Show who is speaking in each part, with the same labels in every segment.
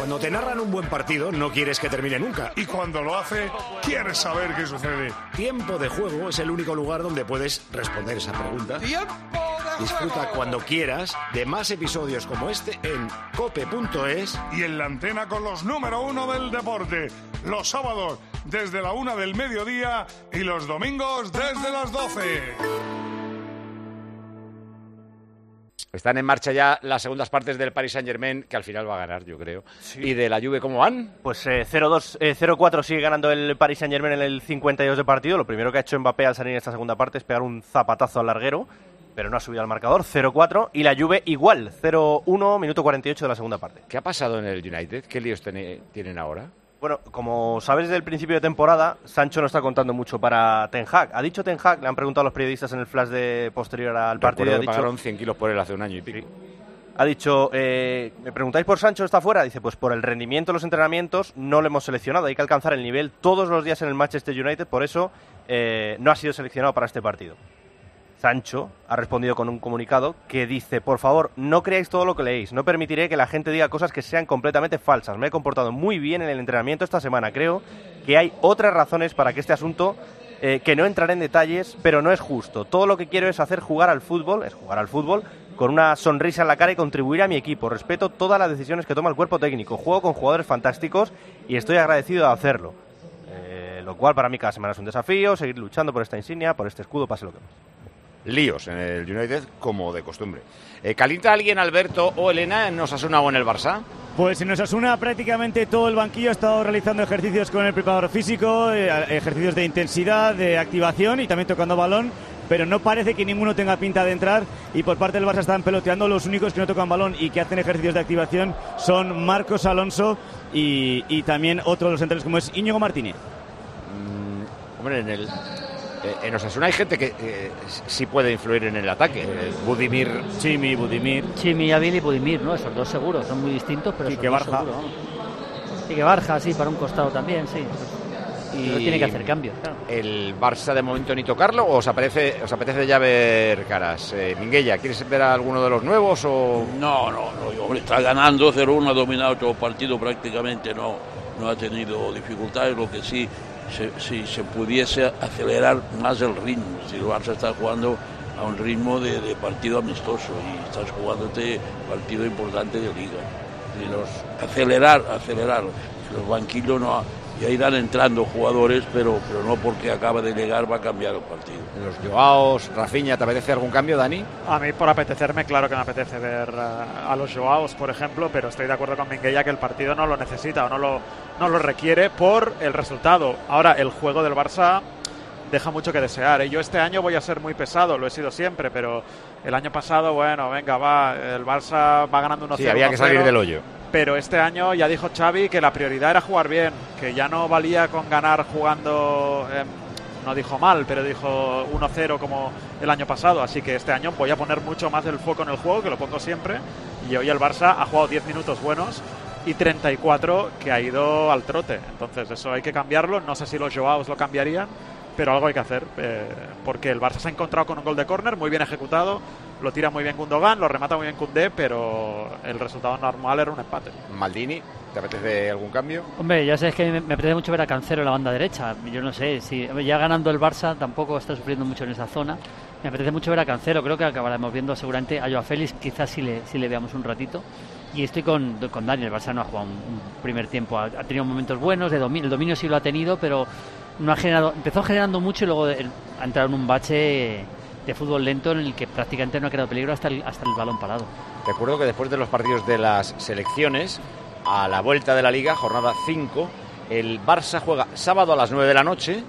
Speaker 1: Cuando te narran un buen partido, no quieres que termine nunca.
Speaker 2: Y cuando lo hace, quieres saber qué sucede.
Speaker 1: Tiempo de Juego es el único lugar donde puedes responder esa pregunta. Disfruta cuando quieras de más episodios como este en cope.es
Speaker 2: y en la antena con los número 1 del deporte. Los sábados desde la 1 del mediodía y los domingos desde las 12.
Speaker 3: Están en marcha ya las segundas partes del Paris Saint-Germain, que al final va a ganar, yo creo. Sí. ¿Y de la Juve cómo van?
Speaker 4: Pues 0-4 sigue ganando el Paris Saint-Germain en el 52 de partido. Lo primero que ha hecho Mbappé al salir en esta segunda parte es pegar un zapatazo al larguero, pero no ha subido al marcador, 0-4. Y la Juve igual, 0-1, minuto 48 de la segunda parte.
Speaker 3: ¿Qué ha pasado en el United? ¿Qué líos tienen ahora?
Speaker 4: Bueno, como sabes, desde el principio de temporada, Sancho no está contando mucho para Ten Hag. Ha dicho Ten Hag, le han preguntado a los periodistas en el flash posterior al partido.
Speaker 3: Pagaron 100 kilos por él hace un año y pico.
Speaker 4: Sí. Ha dicho, ¿me preguntáis por Sancho, está fuera? Dice, pues por el rendimiento de los entrenamientos no lo hemos seleccionado. Hay que alcanzar el nivel todos los días en el Manchester United, por eso no ha sido seleccionado para este partido. Sancho ha respondido con un comunicado que dice: por favor, no creáis todo lo que leéis, no permitiré que la gente diga cosas que sean completamente falsas. Me he comportado muy bien en el entrenamiento esta semana. Creo que hay otras razones para que este asunto, que no entraré en detalles, pero no es justo. Todo lo que quiero es jugar al fútbol con una sonrisa en la cara y contribuir a mi equipo. Respeto todas las decisiones que toma el cuerpo técnico. Juego con jugadores fantásticos y estoy agradecido de hacerlo. Lo cual para mí cada semana es un desafío, seguir luchando por esta insignia, por este escudo, pase lo que pase.
Speaker 3: Líos en el United, como de costumbre. ¿Calienta alguien, Alberto o Elena, en Osasuna o en el Barça?
Speaker 5: Pues en Osasuna prácticamente todo el banquillo ha estado realizando ejercicios con el preparador físico, ejercicios de intensidad, de activación y también tocando balón, pero no parece que ninguno tenga pinta de entrar, y por parte del Barça están peloteando. Los únicos que no tocan balón y que hacen ejercicios de activación son Marcos Alonso y también otro de los centrales como es Íñigo Martínez.
Speaker 3: Hombre, en Osasuna hay gente que sí puede influir en el ataque. Budimir.
Speaker 6: Chimi, Avil y Budimir, ¿no? Esos dos seguros, son muy distintos, pero
Speaker 5: Quique Barja.
Speaker 6: Seguro, ¿no? Quique Barja, sí, para un costado también, sí. Pero tiene que hacer cambios, claro.
Speaker 3: ¿El Barça de momento ni tocarlo o os apetece ya ver caras? Minguella, ¿quieres ver a alguno de los nuevos o...?
Speaker 7: No, hombre, está ganando 0-1, ha dominado todo el partido prácticamente, no ha tenido dificultades, lo que sí... Si se pudiese acelerar más el ritmo. Si el Barça está jugando a un ritmo de partido amistoso y estás jugando este partido importante de Liga. Y acelerar. Los banquillos no, ya irán entrando jugadores, pero no porque acaba de llegar va a cambiar el partido.
Speaker 3: Los Joaos, Rafinha, ¿te apetece algún cambio, Dani?
Speaker 8: A mí, por apetecerme, claro que me apetece ver a los Joaos, por ejemplo, pero estoy de acuerdo con Minguella que el partido no lo necesita o no lo requiere por el resultado. Ahora, el juego del Barça deja mucho que desear. Yo este año voy a ser muy pesado, lo he sido siempre, pero el año pasado, bueno, venga, el Barça va ganando 1-0.
Speaker 3: Sí, había que salir del hoyo.
Speaker 8: Pero este año ya dijo Xavi que la prioridad era jugar bien, que ya no valía con ganar jugando, no dijo mal, pero dijo 1-0 como el año pasado. Así que este año voy a poner mucho más el foco en el juego, que lo pongo siempre. Y hoy el Barça ha jugado 10 minutos buenos y 34 que ha ido al trote. Entonces eso hay que cambiarlo. No sé si los Joaos lo cambiarían, pero algo hay que hacer, porque el Barça se ha encontrado con un gol de córner muy bien ejecutado, lo tira muy bien Gundogan, lo remata muy bien Koundé, pero el resultado normal era un empate.
Speaker 3: Maldini, ¿te apetece algún cambio?
Speaker 6: Hombre, ya sabes que me apetece mucho ver a Cancelo en la banda derecha. Yo no sé, si ya ganando el Barça tampoco está sufriendo mucho en esa zona. Me apetece mucho ver a Cancelo, creo que acabaremos viendo seguramente a Joao Félix, quizás si le veamos un ratito. Y estoy con Dani, el Barça no ha jugado un primer tiempo, ha tenido momentos buenos, el dominio sí lo ha tenido, pero no ha generado, empezó generando mucho y luego ha entrado en un bache de fútbol lento en el que prácticamente no ha creado peligro hasta el balón parado.
Speaker 3: Recuerdo que después de los partidos de las selecciones, a la vuelta de la Liga, jornada 5, el Barça juega sábado a las 9 de la noche,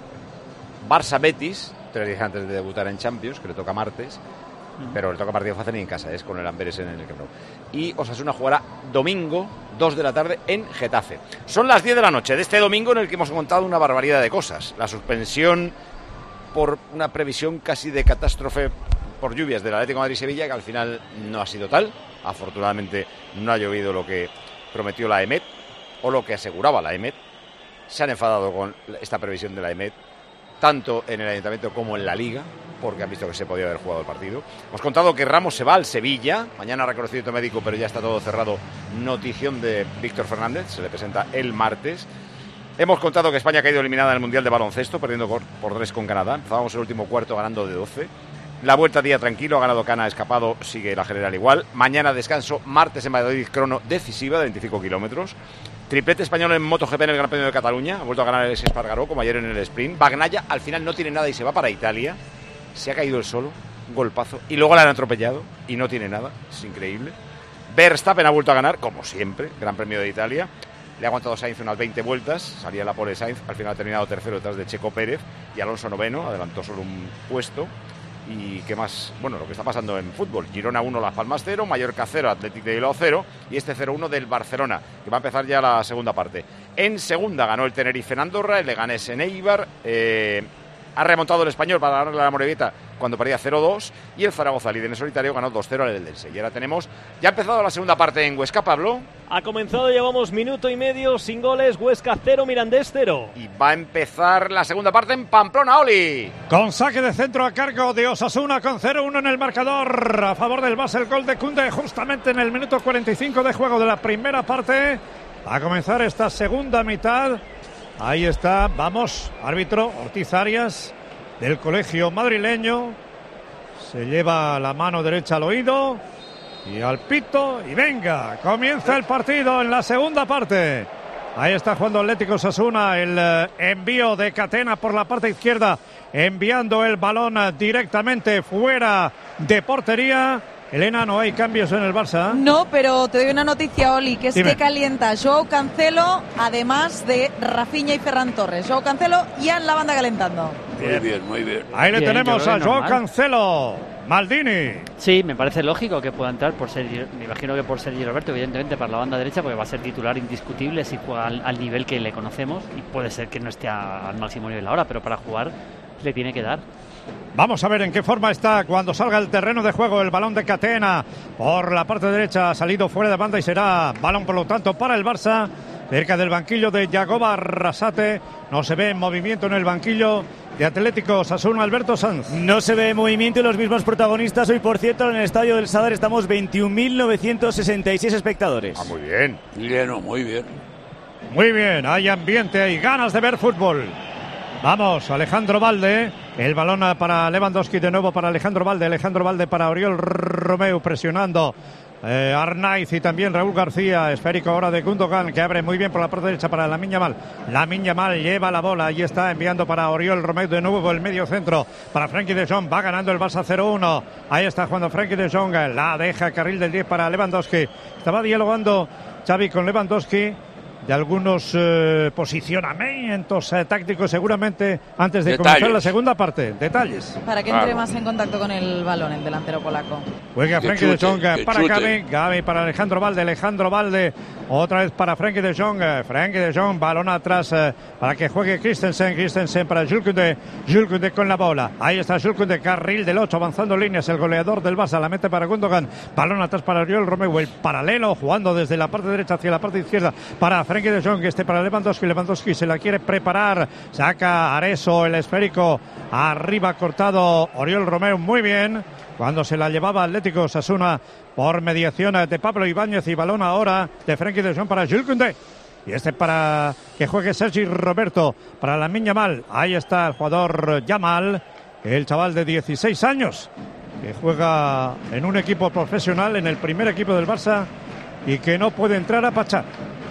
Speaker 3: Barça-Betis, 3 días antes de debutar en Champions, que le toca martes, pero le toca partido fácil en casa, es con el Amberes en el Camp Nou. Y Osasuna jugará domingo, 2 de la tarde, en Getafe. Son las 10 de la noche de este domingo en el que hemos contado una barbaridad de cosas. La suspensión por una previsión casi de catástrofe por lluvias del Atlético de Madrid-Sevilla, que al final no ha sido tal. Afortunadamente no ha llovido lo que prometió la EMET, o lo que aseguraba la EMET. Se han enfadado con esta previsión de la EMET. tanto en el Ayuntamiento como en la Liga, porque han visto que se podía haber jugado el partido. Hemos contado que Ramos se va al Sevilla, mañana reconocimiento médico, pero ya está todo cerrado. Notición de Víctor Fernández, se le presenta el martes. Hemos contado que España ha caído eliminada en el Mundial de Baloncesto, perdiendo por 3 con Canadá. Empezábamos el último cuarto ganando de 12. La vuelta día tranquilo, ha ganado Cana, ha escapado, sigue la general igual. Mañana descanso, martes en Valladolid, crono decisiva de 25 kilómetros. Triplete español en MotoGP en el Gran Premio de Cataluña. Ha vuelto a ganar el Espargaró, como ayer en el sprint. Bagnaia al final no tiene nada y se va para Italia. Se ha caído él solo, un golpazo. Y luego le han atropellado y no tiene nada. Es increíble. Verstappen ha vuelto a ganar, como siempre, Gran Premio de Italia. Le ha aguantado Sainz unas 20 vueltas. Salía la pole Sainz. Al final ha terminado tercero detrás de Checo Pérez. Y Alonso noveno, adelantó solo un puesto. Y qué más, bueno, lo que está pasando en fútbol. Girona 1, Las Palmas 0, Mallorca 0, Athletic de Bilbao 0 y este 0-1 del Barcelona, que va a empezar ya la segunda parte. En segunda ganó el Tenerife en Andorra, el Leganés en Eibar, ha remontado el Español para ganarle a la Morevieta cuando perdía 0-2 y el Zaragoza, líder en solitario, ganó 2-0 al Eldense. Y ahora tenemos, ya ha empezado la segunda parte en Huesca, Pablo.
Speaker 9: Ha comenzado, llevamos minuto y medio sin goles, Huesca 0, Mirandés 0.
Speaker 3: Y va a empezar la segunda parte en Pamplona, Oli.
Speaker 10: Con saque de centro a cargo de Osasuna, con 0-1 en el marcador. A favor del Barça, el gol de Koundé justamente en el minuto 45 de juego de la primera parte. A comenzar esta segunda mitad. Ahí está, vamos, árbitro Ortiz Arias del colegio madrileño. Se lleva la mano derecha al oído y al pito y venga, comienza el partido en la segunda parte. Ahí está jugando Atlético Osasuna, el envío de Catena por la parte izquierda, enviando el balón directamente fuera de portería. Elena, ¿no hay cambios en el Barça?
Speaker 11: No, pero te doy una noticia, Oli, que es
Speaker 10: Dime.
Speaker 11: que calienta Joao Cancelo, además de Rafinha y Ferran Torres. Joao Cancelo ya en la banda calentando.
Speaker 7: Muy bien, muy bien.
Speaker 10: Ahí le
Speaker 6: Bien,
Speaker 10: tenemos
Speaker 6: yo
Speaker 10: a
Speaker 6: creo que
Speaker 10: Joao
Speaker 6: normal.
Speaker 10: Cancelo. Maldini.
Speaker 6: Sí, me parece lógico que pueda entrar por ser, me imagino que por Sergi Roberto, evidentemente para la banda derecha, porque va a ser titular indiscutible si juega al nivel que le conocemos, y puede ser que no esté al máximo nivel ahora, pero para jugar le tiene que dar.
Speaker 10: Vamos a ver en qué forma está cuando salga el terreno de juego. El balón de Catena por la parte derecha ha salido fuera de banda y será balón por lo tanto para el Barça. Cerca del banquillo de Yagoba Arrasate. No se ve movimiento en el banquillo de Atlético Osasuna, Alberto Sanz.
Speaker 5: No se ve movimiento y los mismos protagonistas. Hoy, por cierto, en el estadio del Sadar estamos 21.966 espectadores.
Speaker 3: Muy bien.
Speaker 7: Lleno, muy bien.
Speaker 10: Muy bien, hay ambiente, hay ganas de ver fútbol. Vamos, Alejandro Valde. El balón para Lewandowski, de nuevo para Alejandro Valde para Oriol Romeu, presionando Arnaiz y también Raúl García. Esférico ahora de Gundogan, que abre muy bien por la parte derecha para Lamine Yamal. Lamine Yamal lleva la bola y está enviando para Oriol Romeu, de nuevo el medio centro para Frenkie de Jong. Va ganando el Barça 0-1. Ahí está jugando Frenkie de Jong, la deja carril del 10 para Lewandowski. Estaba dialogando Xavi con Lewandowski de algunos posicionamientos tácticos seguramente antes de comenzar la segunda parte. Detalles.
Speaker 11: Para que entre más en contacto con el balón el delantero polaco.
Speaker 10: Juega Frenkie de Jong para Gavi para Alejandro Valde, otra vez para Frenkie de Jong, balón atrás para que juegue Christensen para Jules Koundé con la bola. Ahí está Jules Koundé, carril del 8, avanzando líneas, el goleador del Barça, la mete para Gundogan, balón atrás para Oriol Romeu, el paralelo jugando desde la parte derecha hacia la parte izquierda para Frenkie de Jong, para Lewandowski se la quiere preparar, saca Areso el esférico, arriba cortado Oriol Romeu, muy bien, cuando se la llevaba Atlético Osasuna por mediación de Pablo Ibáñez, y balón ahora de Frenkie de Jong para Jules Koundé. Y para que juegue Sergi Roberto para Lamine Yamal. Ahí está el jugador Yamal, el chaval de 16 años, que juega en un equipo profesional, en el primer equipo del Barça, y que no puede entrar a pachar.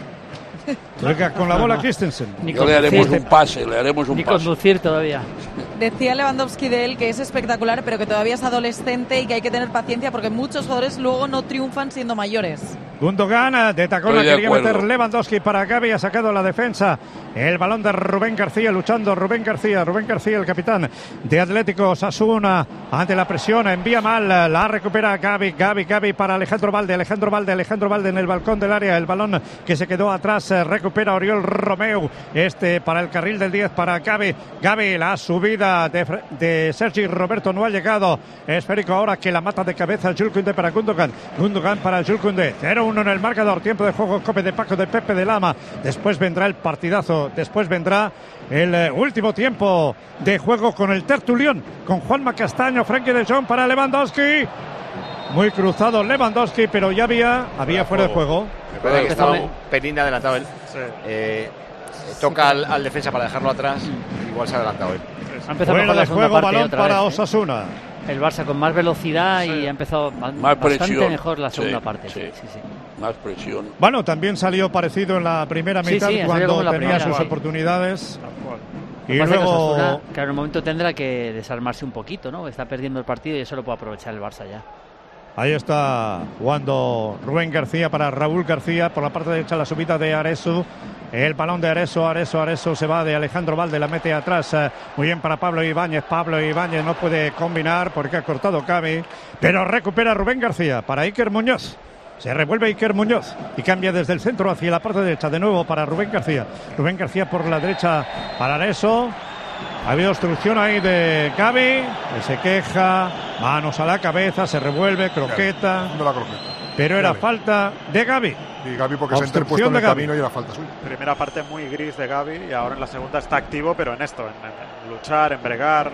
Speaker 10: Juega con la bola Christensen.
Speaker 7: Le haremos un pase,
Speaker 6: Ni conducir todavía.
Speaker 11: Decía Lewandowski de él que es espectacular, pero que todavía es adolescente y que hay que tener paciencia porque muchos jugadores luego no triunfan siendo mayores.
Speaker 10: Gundogan de tacón, la quería meter Lewandowski para Gavi, ha sacado la defensa. El balón de Rubén García, luchando Rubén García, el capitán de Atlético Osasuna, ante la presión, envía mal, la recupera Gavi para Alejandro Valde en el balcón del área, el balón que se quedó atrás, recupera Oriol Romeu, para el carril del 10 para Gavi, la subida de Sergi Roberto no ha llegado, esférico ahora que la mata de cabeza Jules Koundé para Gundogan para Jules Koundé, 0-1 0-1 en el marcador. Tiempo de juego Cope de Paco de Pepe de Lama. Después vendrá el partidazo. Después vendrá el último tiempo de juego con el tertulión, con Juanma Castaño, Frenkie de Jong para Lewandowski. Muy cruzado Lewandowski, pero ya había fuera de juego.
Speaker 3: Me parece que estaba un pelín adelantado él. Toca al defensa para dejarlo atrás. Igual se ha adelantado él.
Speaker 10: Fuera de juego, balón para Osasuna.
Speaker 6: El Barça con más velocidad y ha empezado bastante mejor la segunda parte. Sí.
Speaker 7: Más presión.
Speaker 10: Bueno, también salió parecido en la primera mitad cuando tenía sus oportunidades. Y luego,
Speaker 6: claro, en un momento tendrá que desarmarse un poquito, ¿no? Está perdiendo el partido y eso lo puede aprovechar el Barça ya.
Speaker 10: Ahí está jugando Rubén García para Raúl García. Por la parte derecha la subida de Aresu. El balón de Aresu se va de Alejandro Valde, la mete atrás. Muy bien para Pablo Ibáñez. Pablo Ibáñez no puede combinar porque ha cortado Gavi. Pero recupera Rubén García para Iker Muñoz. Se revuelve Iker Muñoz y cambia desde el centro hacia la parte derecha. De nuevo para Rubén García. Rubén García por la derecha para Aresu. Ha habido obstrucción ahí de Gavi, que se queja, manos a la cabeza, se revuelve, croqueta. Pero era falta de Gavi.
Speaker 12: Y Gavi porque se ha interpuesto en el camino y era falta suya.
Speaker 8: Primera parte muy gris de Gavi y ahora en la segunda está activo, pero en esto, en luchar, en bregar.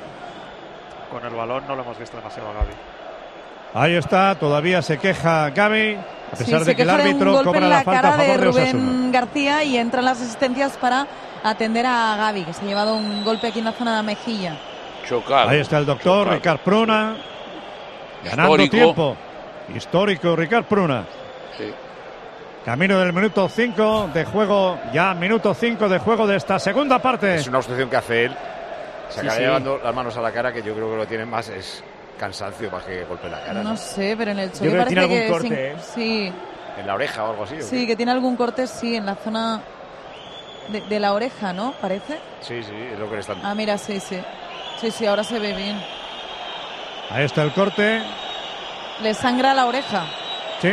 Speaker 8: Con el balón no lo hemos visto demasiado a Gavi.
Speaker 10: Ahí está, todavía se queja Gavi, a pesar de que el árbitro
Speaker 11: cobra
Speaker 10: la falta a favor de
Speaker 11: Rubén García y entran las asistencias para atender a Gavi, que se ha llevado un golpe aquí en la zona de la mejilla.
Speaker 7: Chocado.
Speaker 10: Ahí está el doctor Ricard Pruna, ganando tiempo. Histórico Ricard Pruna.
Speaker 7: Sí.
Speaker 10: Camino del minuto 5 de juego, ya minuto 5 de juego de esta segunda parte.
Speaker 3: Es una obstrucción que hace él. Se acaba llevando las manos a la cara, que yo creo que lo tiene más es cansancio más que golpe en la cara.
Speaker 11: No sé, pero en el choque
Speaker 5: parece
Speaker 11: tiene
Speaker 5: algún corte,
Speaker 11: sí.
Speaker 3: En la oreja o algo así.
Speaker 11: Sí, que tiene algún corte, sí, en la zona de la oreja, ¿no? Parece.
Speaker 3: Sí, es lo que le están.
Speaker 11: Ah, mira, sí, ahora se ve bien.
Speaker 10: Ahí está el corte.
Speaker 11: Le sangra la oreja.
Speaker 10: Sí.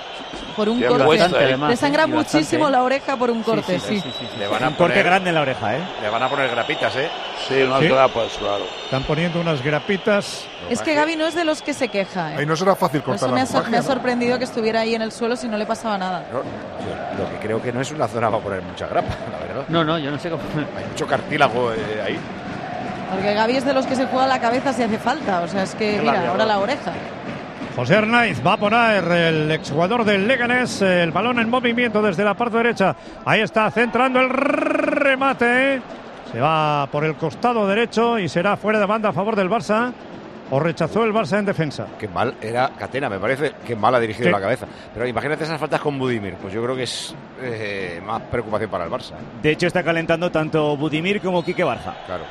Speaker 11: Por un corte. Le sangra muchísimo la oreja por un corte, sí.
Speaker 3: Le van a
Speaker 5: un corte grande en la oreja, ¿eh?
Speaker 3: Le van a poner grapitas, ¿eh?
Speaker 7: Sí, unas grapas, claro.
Speaker 10: Están poniendo unas grapitas.
Speaker 11: Es que Gavi no es de los que se queja, ¿eh?
Speaker 12: Ahí no será fácil cortar la
Speaker 11: me ha sorprendido que estuviera ahí en el suelo si no le pasaba nada.
Speaker 3: No, lo que creo que no es una zona para poner mucha grapa, la verdad.
Speaker 6: No, yo no sé cómo.
Speaker 3: Hay mucho cartílago ahí.
Speaker 11: Porque Gavi es de los que se juega la cabeza si hace falta. O sea, es que, mira, ahora la oreja.
Speaker 10: José Arnaiz va a poner el exjugador del Leganés, el balón en movimiento desde la parte derecha. Ahí está centrando el remate. Se va por el costado derecho y será fuera de banda a favor del Barça. O rechazó el Barça en defensa.
Speaker 3: Qué mal era Catena, me parece que mal ha dirigido la cabeza. Pero imagínate esas faltas con Budimir. Pues yo creo que es más preocupación para el Barça.
Speaker 5: De hecho está calentando tanto Budimir como Quique Barja.
Speaker 3: Claro.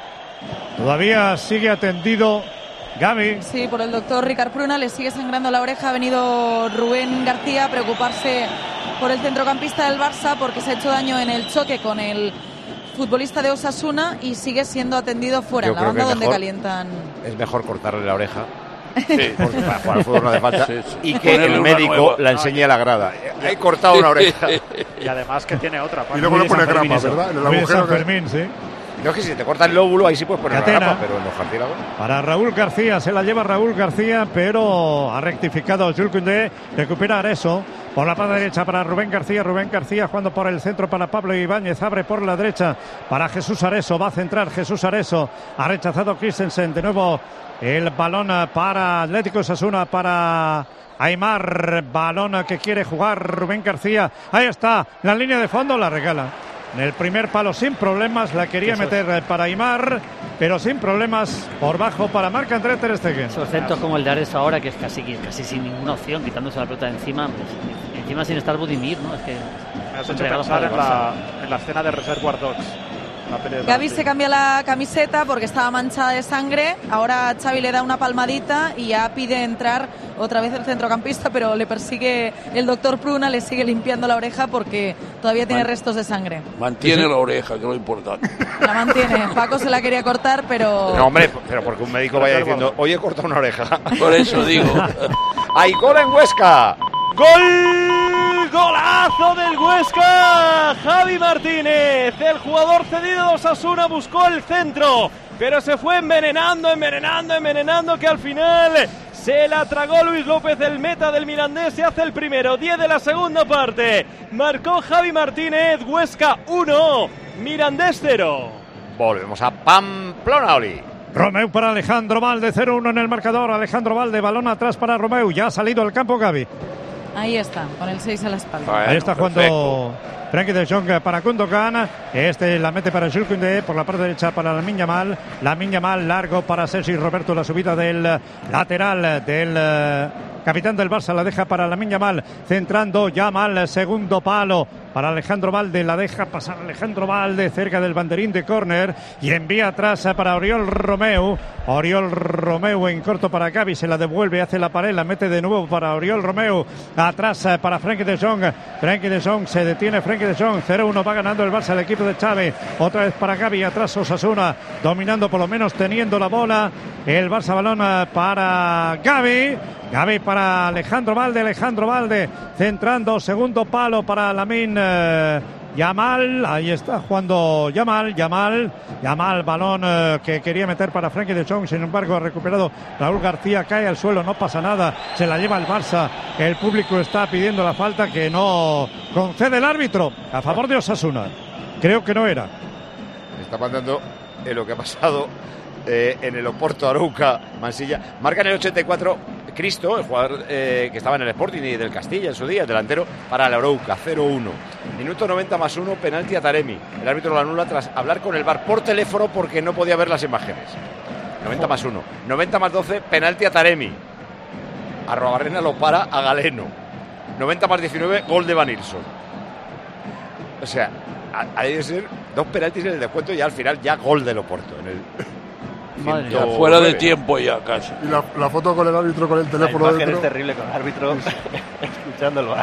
Speaker 10: Todavía sigue atendido Gavi.
Speaker 11: Sí, por el doctor Ricard Pruna le sigue sangrando la oreja. Ha venido Rubén García a preocuparse por el centrocampista del Barça porque se ha hecho daño en el choque con el futbolista de Osasuna y sigue siendo atendido fuera, en la banda donde calientan.
Speaker 3: Es mejor cortarle la oreja. Sí. Porque para jugar al fútbol no hace falta. Y que el médico la enseñe a la grada. He cortado una oreja.
Speaker 8: Y además que tiene otra.
Speaker 12: Y luego le pone grapa, ¿verdad? En el agujero
Speaker 10: Fermín, sí.
Speaker 3: No, es que si te corta el lóbulo, ahí sí puedes poner la grapa, pero en los cartílagos.
Speaker 10: Para Raúl García, se la lleva Raúl García, pero ha rectificado Jules Koundé. Recupera eso. Por la parte derecha para Rubén García jugando por el centro para Pablo Ibáñez, abre por la derecha para Jesús Areso, va a centrar Jesús Areso, ha rechazado Christensen, de nuevo el balón para Atlético Osasuna, para Aimar, balón que quiere jugar Rubén García, ahí está, la línea de fondo la regala. En el primer palo sin problemas, la quería meter para Aimar, pero sin problemas por bajo para Marc-André ter Stegen.
Speaker 6: Esos centros como el de Areso ahora, que es casi sin ninguna opción, quitándose la pelota de encima, pues, encima sin estar Budimir, ¿no? Es que
Speaker 8: me has hecho pensar en la escena de Reservoir Dogs.
Speaker 11: Gavi se cambia la camiseta porque estaba manchada de sangre. Ahora Xavi le da una palmadita y ya pide entrar otra vez el centrocampista, pero le persigue el doctor Pruna, le sigue limpiando la oreja porque todavía tiene restos de sangre.
Speaker 7: Mantiene la oreja, que es lo importante.
Speaker 11: La mantiene. Paco se la quería cortar, pero...
Speaker 3: No, hombre, pero porque un médico vaya diciendo, oye, he cortado una oreja.
Speaker 7: Por eso digo.
Speaker 3: ¡Hay gol en Huesca!
Speaker 9: ¡Gol! ¡Golazo del Huesca! Javi Martínez, el jugador cedido de Osasuna, buscó el centro, pero se fue envenenando, que al final Se la tragó Luis López, el meta del Mirandés, se hace el primero, 10 de la segunda parte. Marcó Javi Martínez, Huesca 1, Mirandés 0.
Speaker 3: Volvemos a Pamplona, Oli.
Speaker 10: Romeu para Alejandro Valde, 0-1 en el marcador. Alejandro Valde, balón atrás para Romeu. Ya ha salido al campo Gavi.
Speaker 11: Ahí está, con el 6 a la espalda.
Speaker 10: Ahí está jugando Frenkie de Jong para Gundogan. La mete para Jules Koundé. Por la parte derecha para Lamine Yamal. Lamine Yamal largo para Sergi Roberto. La subida del lateral del capitán del Barça. La deja para Lamine Yamal. Centrando Yamal. Segundo palo para Alejandro Valde. La deja pasar Alejandro Valde cerca del banderín de córner. Y envía atrás para Oriol Romeu. Oriol Romeu en corto para Gavi. Se la devuelve, hace la pared. La mete de nuevo para Oriol Romeu. Atrás para Frenkie de Jong. Frenkie de Jong se detiene. Frenkie de Jong 0-1 va ganando el Barça, el equipo de Xavi. Otra vez para Gavi, atrás Osasuna dominando, por lo menos teniendo la bola. El Barça, balón para Gavi. Gavi para Alejandro Valde centrando, segundo palo para Lamine Yamal. Ahí está jugando Yamal, balón que quería meter para Frenkie de Jong, sin embargo ha recuperado Raúl García, cae al suelo, no pasa nada, se la lleva el Barça. El público está pidiendo la falta que no concede el árbitro a favor de Osasuna. Creo que no era.
Speaker 3: Está mandando lo que ha pasado en el Oporto, Arouca, Mansilla. Marca en el 84 Cristo, el jugador que estaba en el Sporting y del Castilla en su día, el delantero para el Arouca, 0-1. Minuto 90+1, penalti a Taremi. El árbitro lo anula tras hablar con el VAR por teléfono porque no podía ver las imágenes. 90+1. 90+12, penalti a Taremi. Arrobarrena lo para a Galeno. 90+19, gol de Van Ilson. O sea, ha de ser 2 penaltis en el descuento y al final ya gol del Oporto. En el
Speaker 7: ya fuera de tiempo ya casi.
Speaker 12: Y la foto con el árbitro con el teléfono
Speaker 4: la imagen
Speaker 12: dentro.
Speaker 4: es terrible con el árbitro escuchando el VAR.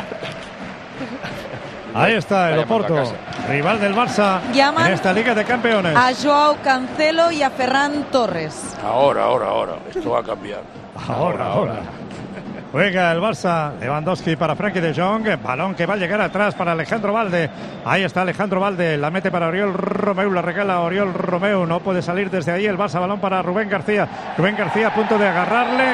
Speaker 10: Ahí está el Oporto, rival del Barça en esta Liga de Campeones.
Speaker 11: A Joao Cancelo y a Ferran Torres.
Speaker 7: Ahora. Esto va a cambiar.
Speaker 10: Ahora. Juega el Barça, Lewandowski para Frenkie de Jong, balón que va a llegar atrás para Alejandro Valde. Ahí está Alejandro Valde, la mete para Oriol Romeu, la regala Oriol Romeu, no puede salir desde ahí el Barça, balón para Rubén García. Rubén García a punto de agarrarle,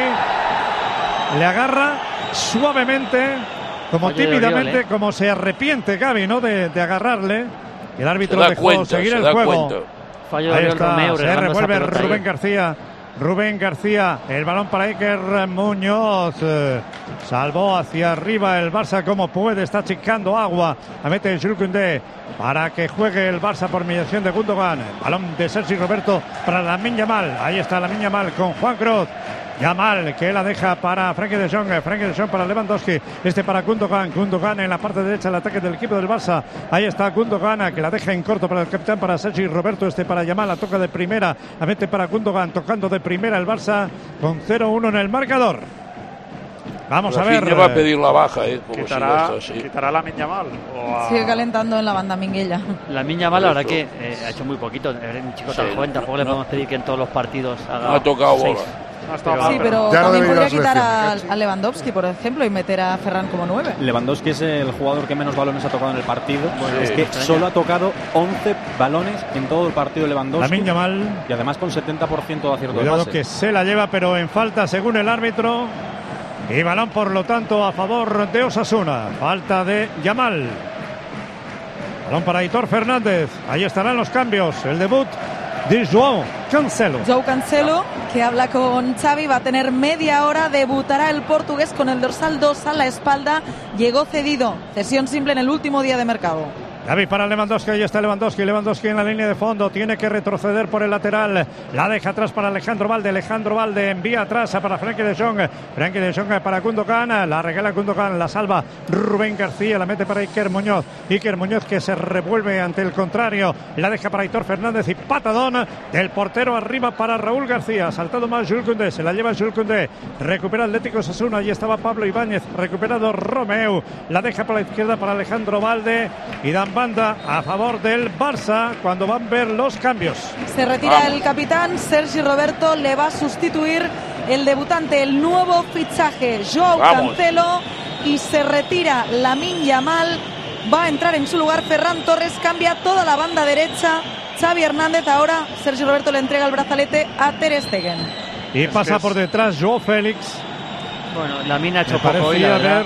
Speaker 10: Gavi le agarra suavemente, como tímidamente, como se arrepiente Gavi, ¿no? De agarrarle. El árbitro dejó seguir el juego. Ahí está, se revuelve Rubén García. Rubén García, el balón para Iker Muñoz, salvó hacia arriba el Barça como puede, está achicando agua, la mete Jules Koundé para que juegue el Barça por mediación de Gundogan, balón de Sergi Roberto para Lamine Yamal, ahí está Lamine Yamal con Juan Cruz. Yamal que la deja para Frenkie de Jong para Lewandowski, para Gundogan en la parte derecha del ataque del equipo del Barça, ahí está Gundogan que la deja en corto para el capitán, para Sergi Roberto, para Yamal, la toca de primera, la mete para Gundogan, tocando de primera el Barça con 0-1 en el marcador. Vamos a ver.
Speaker 7: Va a pedir la baja,
Speaker 8: quitará Lamine Yamal.
Speaker 11: Sigue calentando en la banda Minguella.
Speaker 6: Lamine Yamal, la verdad que ha hecho muy poquito, es un chico tan joven, tampoco le podemos pedir que en todos los partidos haga.
Speaker 7: No ha tocado
Speaker 6: 6.
Speaker 7: bola.
Speaker 11: Sí, pero también podría quitar a Lewandowski, por ejemplo, y meter a Ferran como 9.
Speaker 13: Lewandowski es el jugador que menos balones ha tocado en el partido. Es que solo ha tocado 11 balones en todo el partido Lewandowski.
Speaker 10: Lamine Yamal.
Speaker 13: Y además con 70% de acierto de
Speaker 10: cuidado
Speaker 13: pase.
Speaker 10: Que se la lleva, pero en falta según el árbitro. Y balón, por lo tanto, a favor de Osasuna. Falta de Yamal. Balón para Aitor Fernández. Ahí estarán los cambios. El debut de Joao Cancelo.
Speaker 11: Joao Cancelo, que habla con Xavi, va a tener media hora, debutará el portugués con el dorsal 2 a la espalda, llegó cedido, cesión simple en el último día de mercado.
Speaker 10: Gavi para Lewandowski, ahí está Lewandowski en la línea de fondo, tiene que retroceder por el lateral, la deja atrás para Alejandro Valde envía atrás para Frenkie de Jong para Gundogan, la regala Gundogan, la salva Rubén García, la mete para Iker Muñoz que se revuelve ante el contrario, la deja para Aitor Fernández y patadón del portero arriba para Raúl García, saltado más Jules Koundé, se la lleva Jules Koundé, recupera Atlético Osasuna, allí estaba Pablo Ibáñez, recuperado Romeu, la deja por la izquierda para Alejandro Valde y dan banda a favor del Barça cuando van a ver los cambios.
Speaker 11: Se retira el capitán Sergi Roberto, le va a sustituir el debutante, el nuevo fichaje Joao Cancelo, y se retira Lamine Yamal, va a entrar en su lugar Ferran Torres, cambia toda la banda derecha Xavi Hernández, ahora Sergi Roberto le entrega el brazalete a Ter Stegen.
Speaker 10: Y pasa por detrás Joao Félix.
Speaker 6: Bueno, la mina ha hecho
Speaker 10: Me
Speaker 6: poco hoy, la
Speaker 10: parecía
Speaker 6: verdad.
Speaker 10: ver.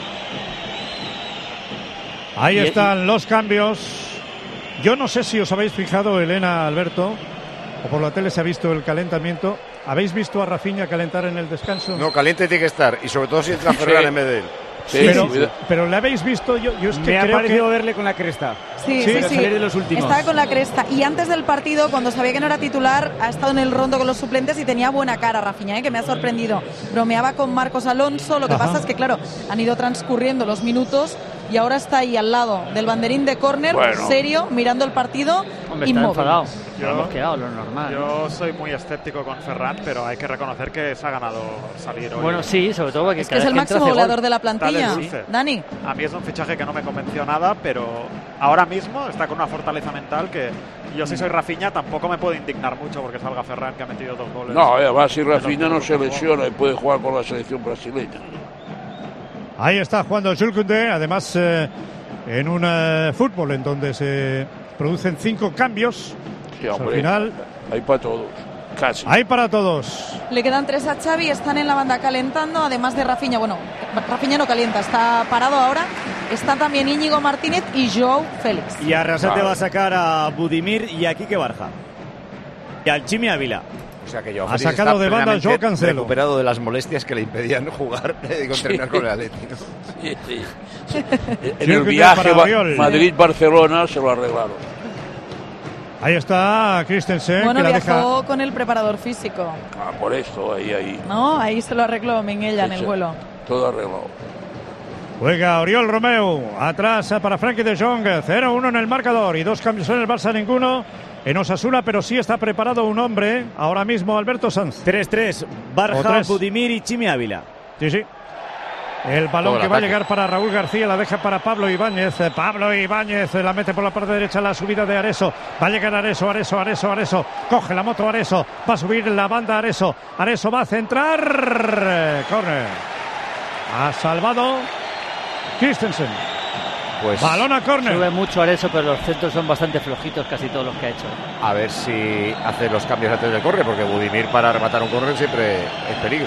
Speaker 10: Ahí están los cambios. Yo no sé si os habéis fijado, Elena, Alberto, o por la tele se ha visto el calentamiento. ¿Habéis visto a Rafinha calentar en el descanso?
Speaker 1: No, caliente tiene que estar. Y sobre todo si entra Ferran en vez de él.
Speaker 10: Sí, pero ¿le habéis visto? Yo es que
Speaker 5: Me ha
Speaker 10: creo
Speaker 5: parecido
Speaker 10: que...
Speaker 5: verle con la cresta.
Speaker 11: Sí.
Speaker 5: Salir de los últimos.
Speaker 11: Estaba con la cresta. Y antes del partido, cuando sabía que no era titular, ha estado en el rondo con los suplentes y tenía buena cara Rafinha, que me ha sorprendido. Bromeaba con Marcos Alonso. Lo que pasa es que, claro, han ido transcurriendo los minutos y ahora está ahí al lado del banderín de córner, serio, mirando el partido.
Speaker 6: Hombre, está
Speaker 11: inmóvil.
Speaker 6: enfadado. Hemos quedado lo normal.
Speaker 8: Yo soy muy escéptico con Ferran, pero hay que reconocer que se ha ganado salir hoy.
Speaker 6: Bueno, sí, sobre todo porque
Speaker 11: Es que es el máximo goleador de la plantilla. Dani.
Speaker 8: A mí es un fichaje que no me convenció nada, pero ahora mismo está con una fortaleza mental que yo, si soy Rafinha, tampoco me puedo indignar mucho porque salga Ferran, que ha metido 2 goles.
Speaker 7: No, además si Rafinha no se lesiona y puede jugar con la selección brasileña.
Speaker 10: Ahí está jugando Jules Koundé, además en un fútbol en donde se producen 5 cambios.
Speaker 7: Sí, hombre,
Speaker 10: al final
Speaker 7: hay para todos, casi.
Speaker 10: Hay para todos.
Speaker 11: Le quedan 3 a Xavi, están en la banda calentando, además de Rafinha. Bueno, Rafinha no calienta, está parado ahora. Está también Íñigo Martínez y Joao Félix.
Speaker 5: Y Arrasate va a sacar a Budimir y a Quique Barja. Y al Chimi Ávila.
Speaker 1: O sea que Joao
Speaker 10: Ha
Speaker 1: Félix
Speaker 10: sacado
Speaker 1: está
Speaker 10: de banda
Speaker 1: plenamente
Speaker 10: Joao Cancelo.
Speaker 1: recuperado de las molestias que le impedían jugar y entrenar con el Atlético.
Speaker 7: Sí. En el viaje Madrid-Barcelona se lo arreglaron.
Speaker 10: Ahí está Christensen.
Speaker 11: Bueno,
Speaker 10: que la
Speaker 11: viajó
Speaker 10: deja...
Speaker 11: con el preparador físico.
Speaker 7: Por esto, ahí.
Speaker 11: No, ahí se lo arregló Minguella en el vuelo.
Speaker 7: Todo arreglado.
Speaker 10: Juega Oriol Romeu, atrás para Frenkie de Jong, 0-1 en el marcador y 2 cambios en el Barça, ninguno en Osasuna, pero sí está preparado un hombre, ahora mismo Alberto Sanz.
Speaker 5: 3-3, Barja, Budimir y Chimi Ávila.
Speaker 10: Sí. El balón que va a llegar para Raúl García, la deja para Pablo Ibáñez. Pablo Ibáñez la mete por la parte derecha, la subida de Areso. Va a llegar Areso. Coge la moto Areso. Va a subir la banda Areso. Areso va a centrar. Corner. Ha salvado Christensen.
Speaker 3: Pues
Speaker 10: balón a córner.
Speaker 6: Sube mucho Areso, pero los centros son bastante flojitos casi todos los que ha hecho.
Speaker 3: A ver si hace los cambios antes del córner, porque Budimir para rematar un córner siempre es peligro.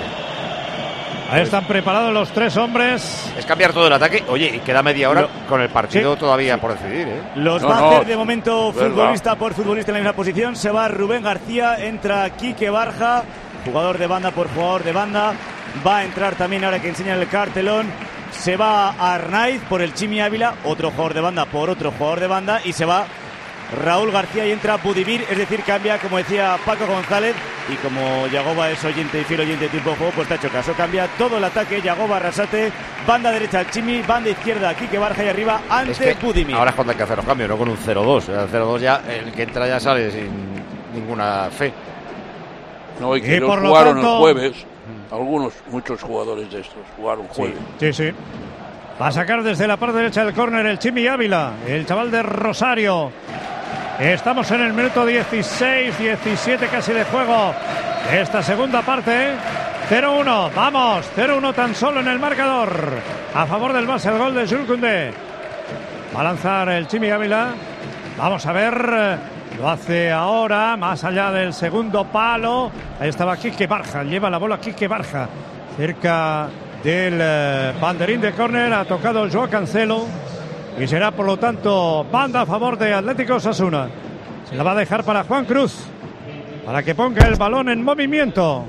Speaker 10: Ahí están preparados los 3 hombres.
Speaker 3: Es cambiar todo el ataque. Oye, y queda media hora con el partido todavía por decidir, ¿eh?
Speaker 5: Los va a hacer de momento futbolista por futbolista en la misma posición. Se va Rubén García, entra Quique Barja, jugador de banda por jugador de banda. Va a entrar también, ahora que enseña el cartelón, se va Arnaiz por el Chimi Ávila, otro jugador de banda por otro jugador de banda, y se va Raúl García y entra Budimir, es decir, cambia, como decía Paco González, y como Yagoba es oyente y fiel oyente de Tiempo de Juego, pues te ha hecho caso, cambia todo el ataque. Yagoba, Arrasate, banda derecha al Chimi, banda izquierda Quique Barja y arriba ante Budimir.
Speaker 3: Ahora es cuando hay que hacer los cambios, no con un 0-2. El 0-2 ya, el que entra ya sale sin ninguna fe.
Speaker 7: No, y que ellos jugaron el jueves. Muchos jugadores de estos jugaron jueves.
Speaker 10: Sí. Va a sacar desde la parte derecha del córner el Chimi Ávila, el chaval de Rosario. Estamos en el minuto 16, 17 casi de juego. Esta segunda parte, 0-1. Vamos, 0-1 tan solo en el marcador. A favor del Barça, el gol de Jules Koundé. Va a lanzar el Chimi Ávila. Vamos a ver. Lo hace ahora, más allá del segundo palo. Ahí estaba Quique Barja. Lleva la bola Quique Barja. Cerca del banderín de córner. Ha tocado Joao Cancelo. Y será, por lo tanto, banda a favor de Atlético Osasuna. Se la va a dejar para Juan Cruz, para que ponga el balón en movimiento.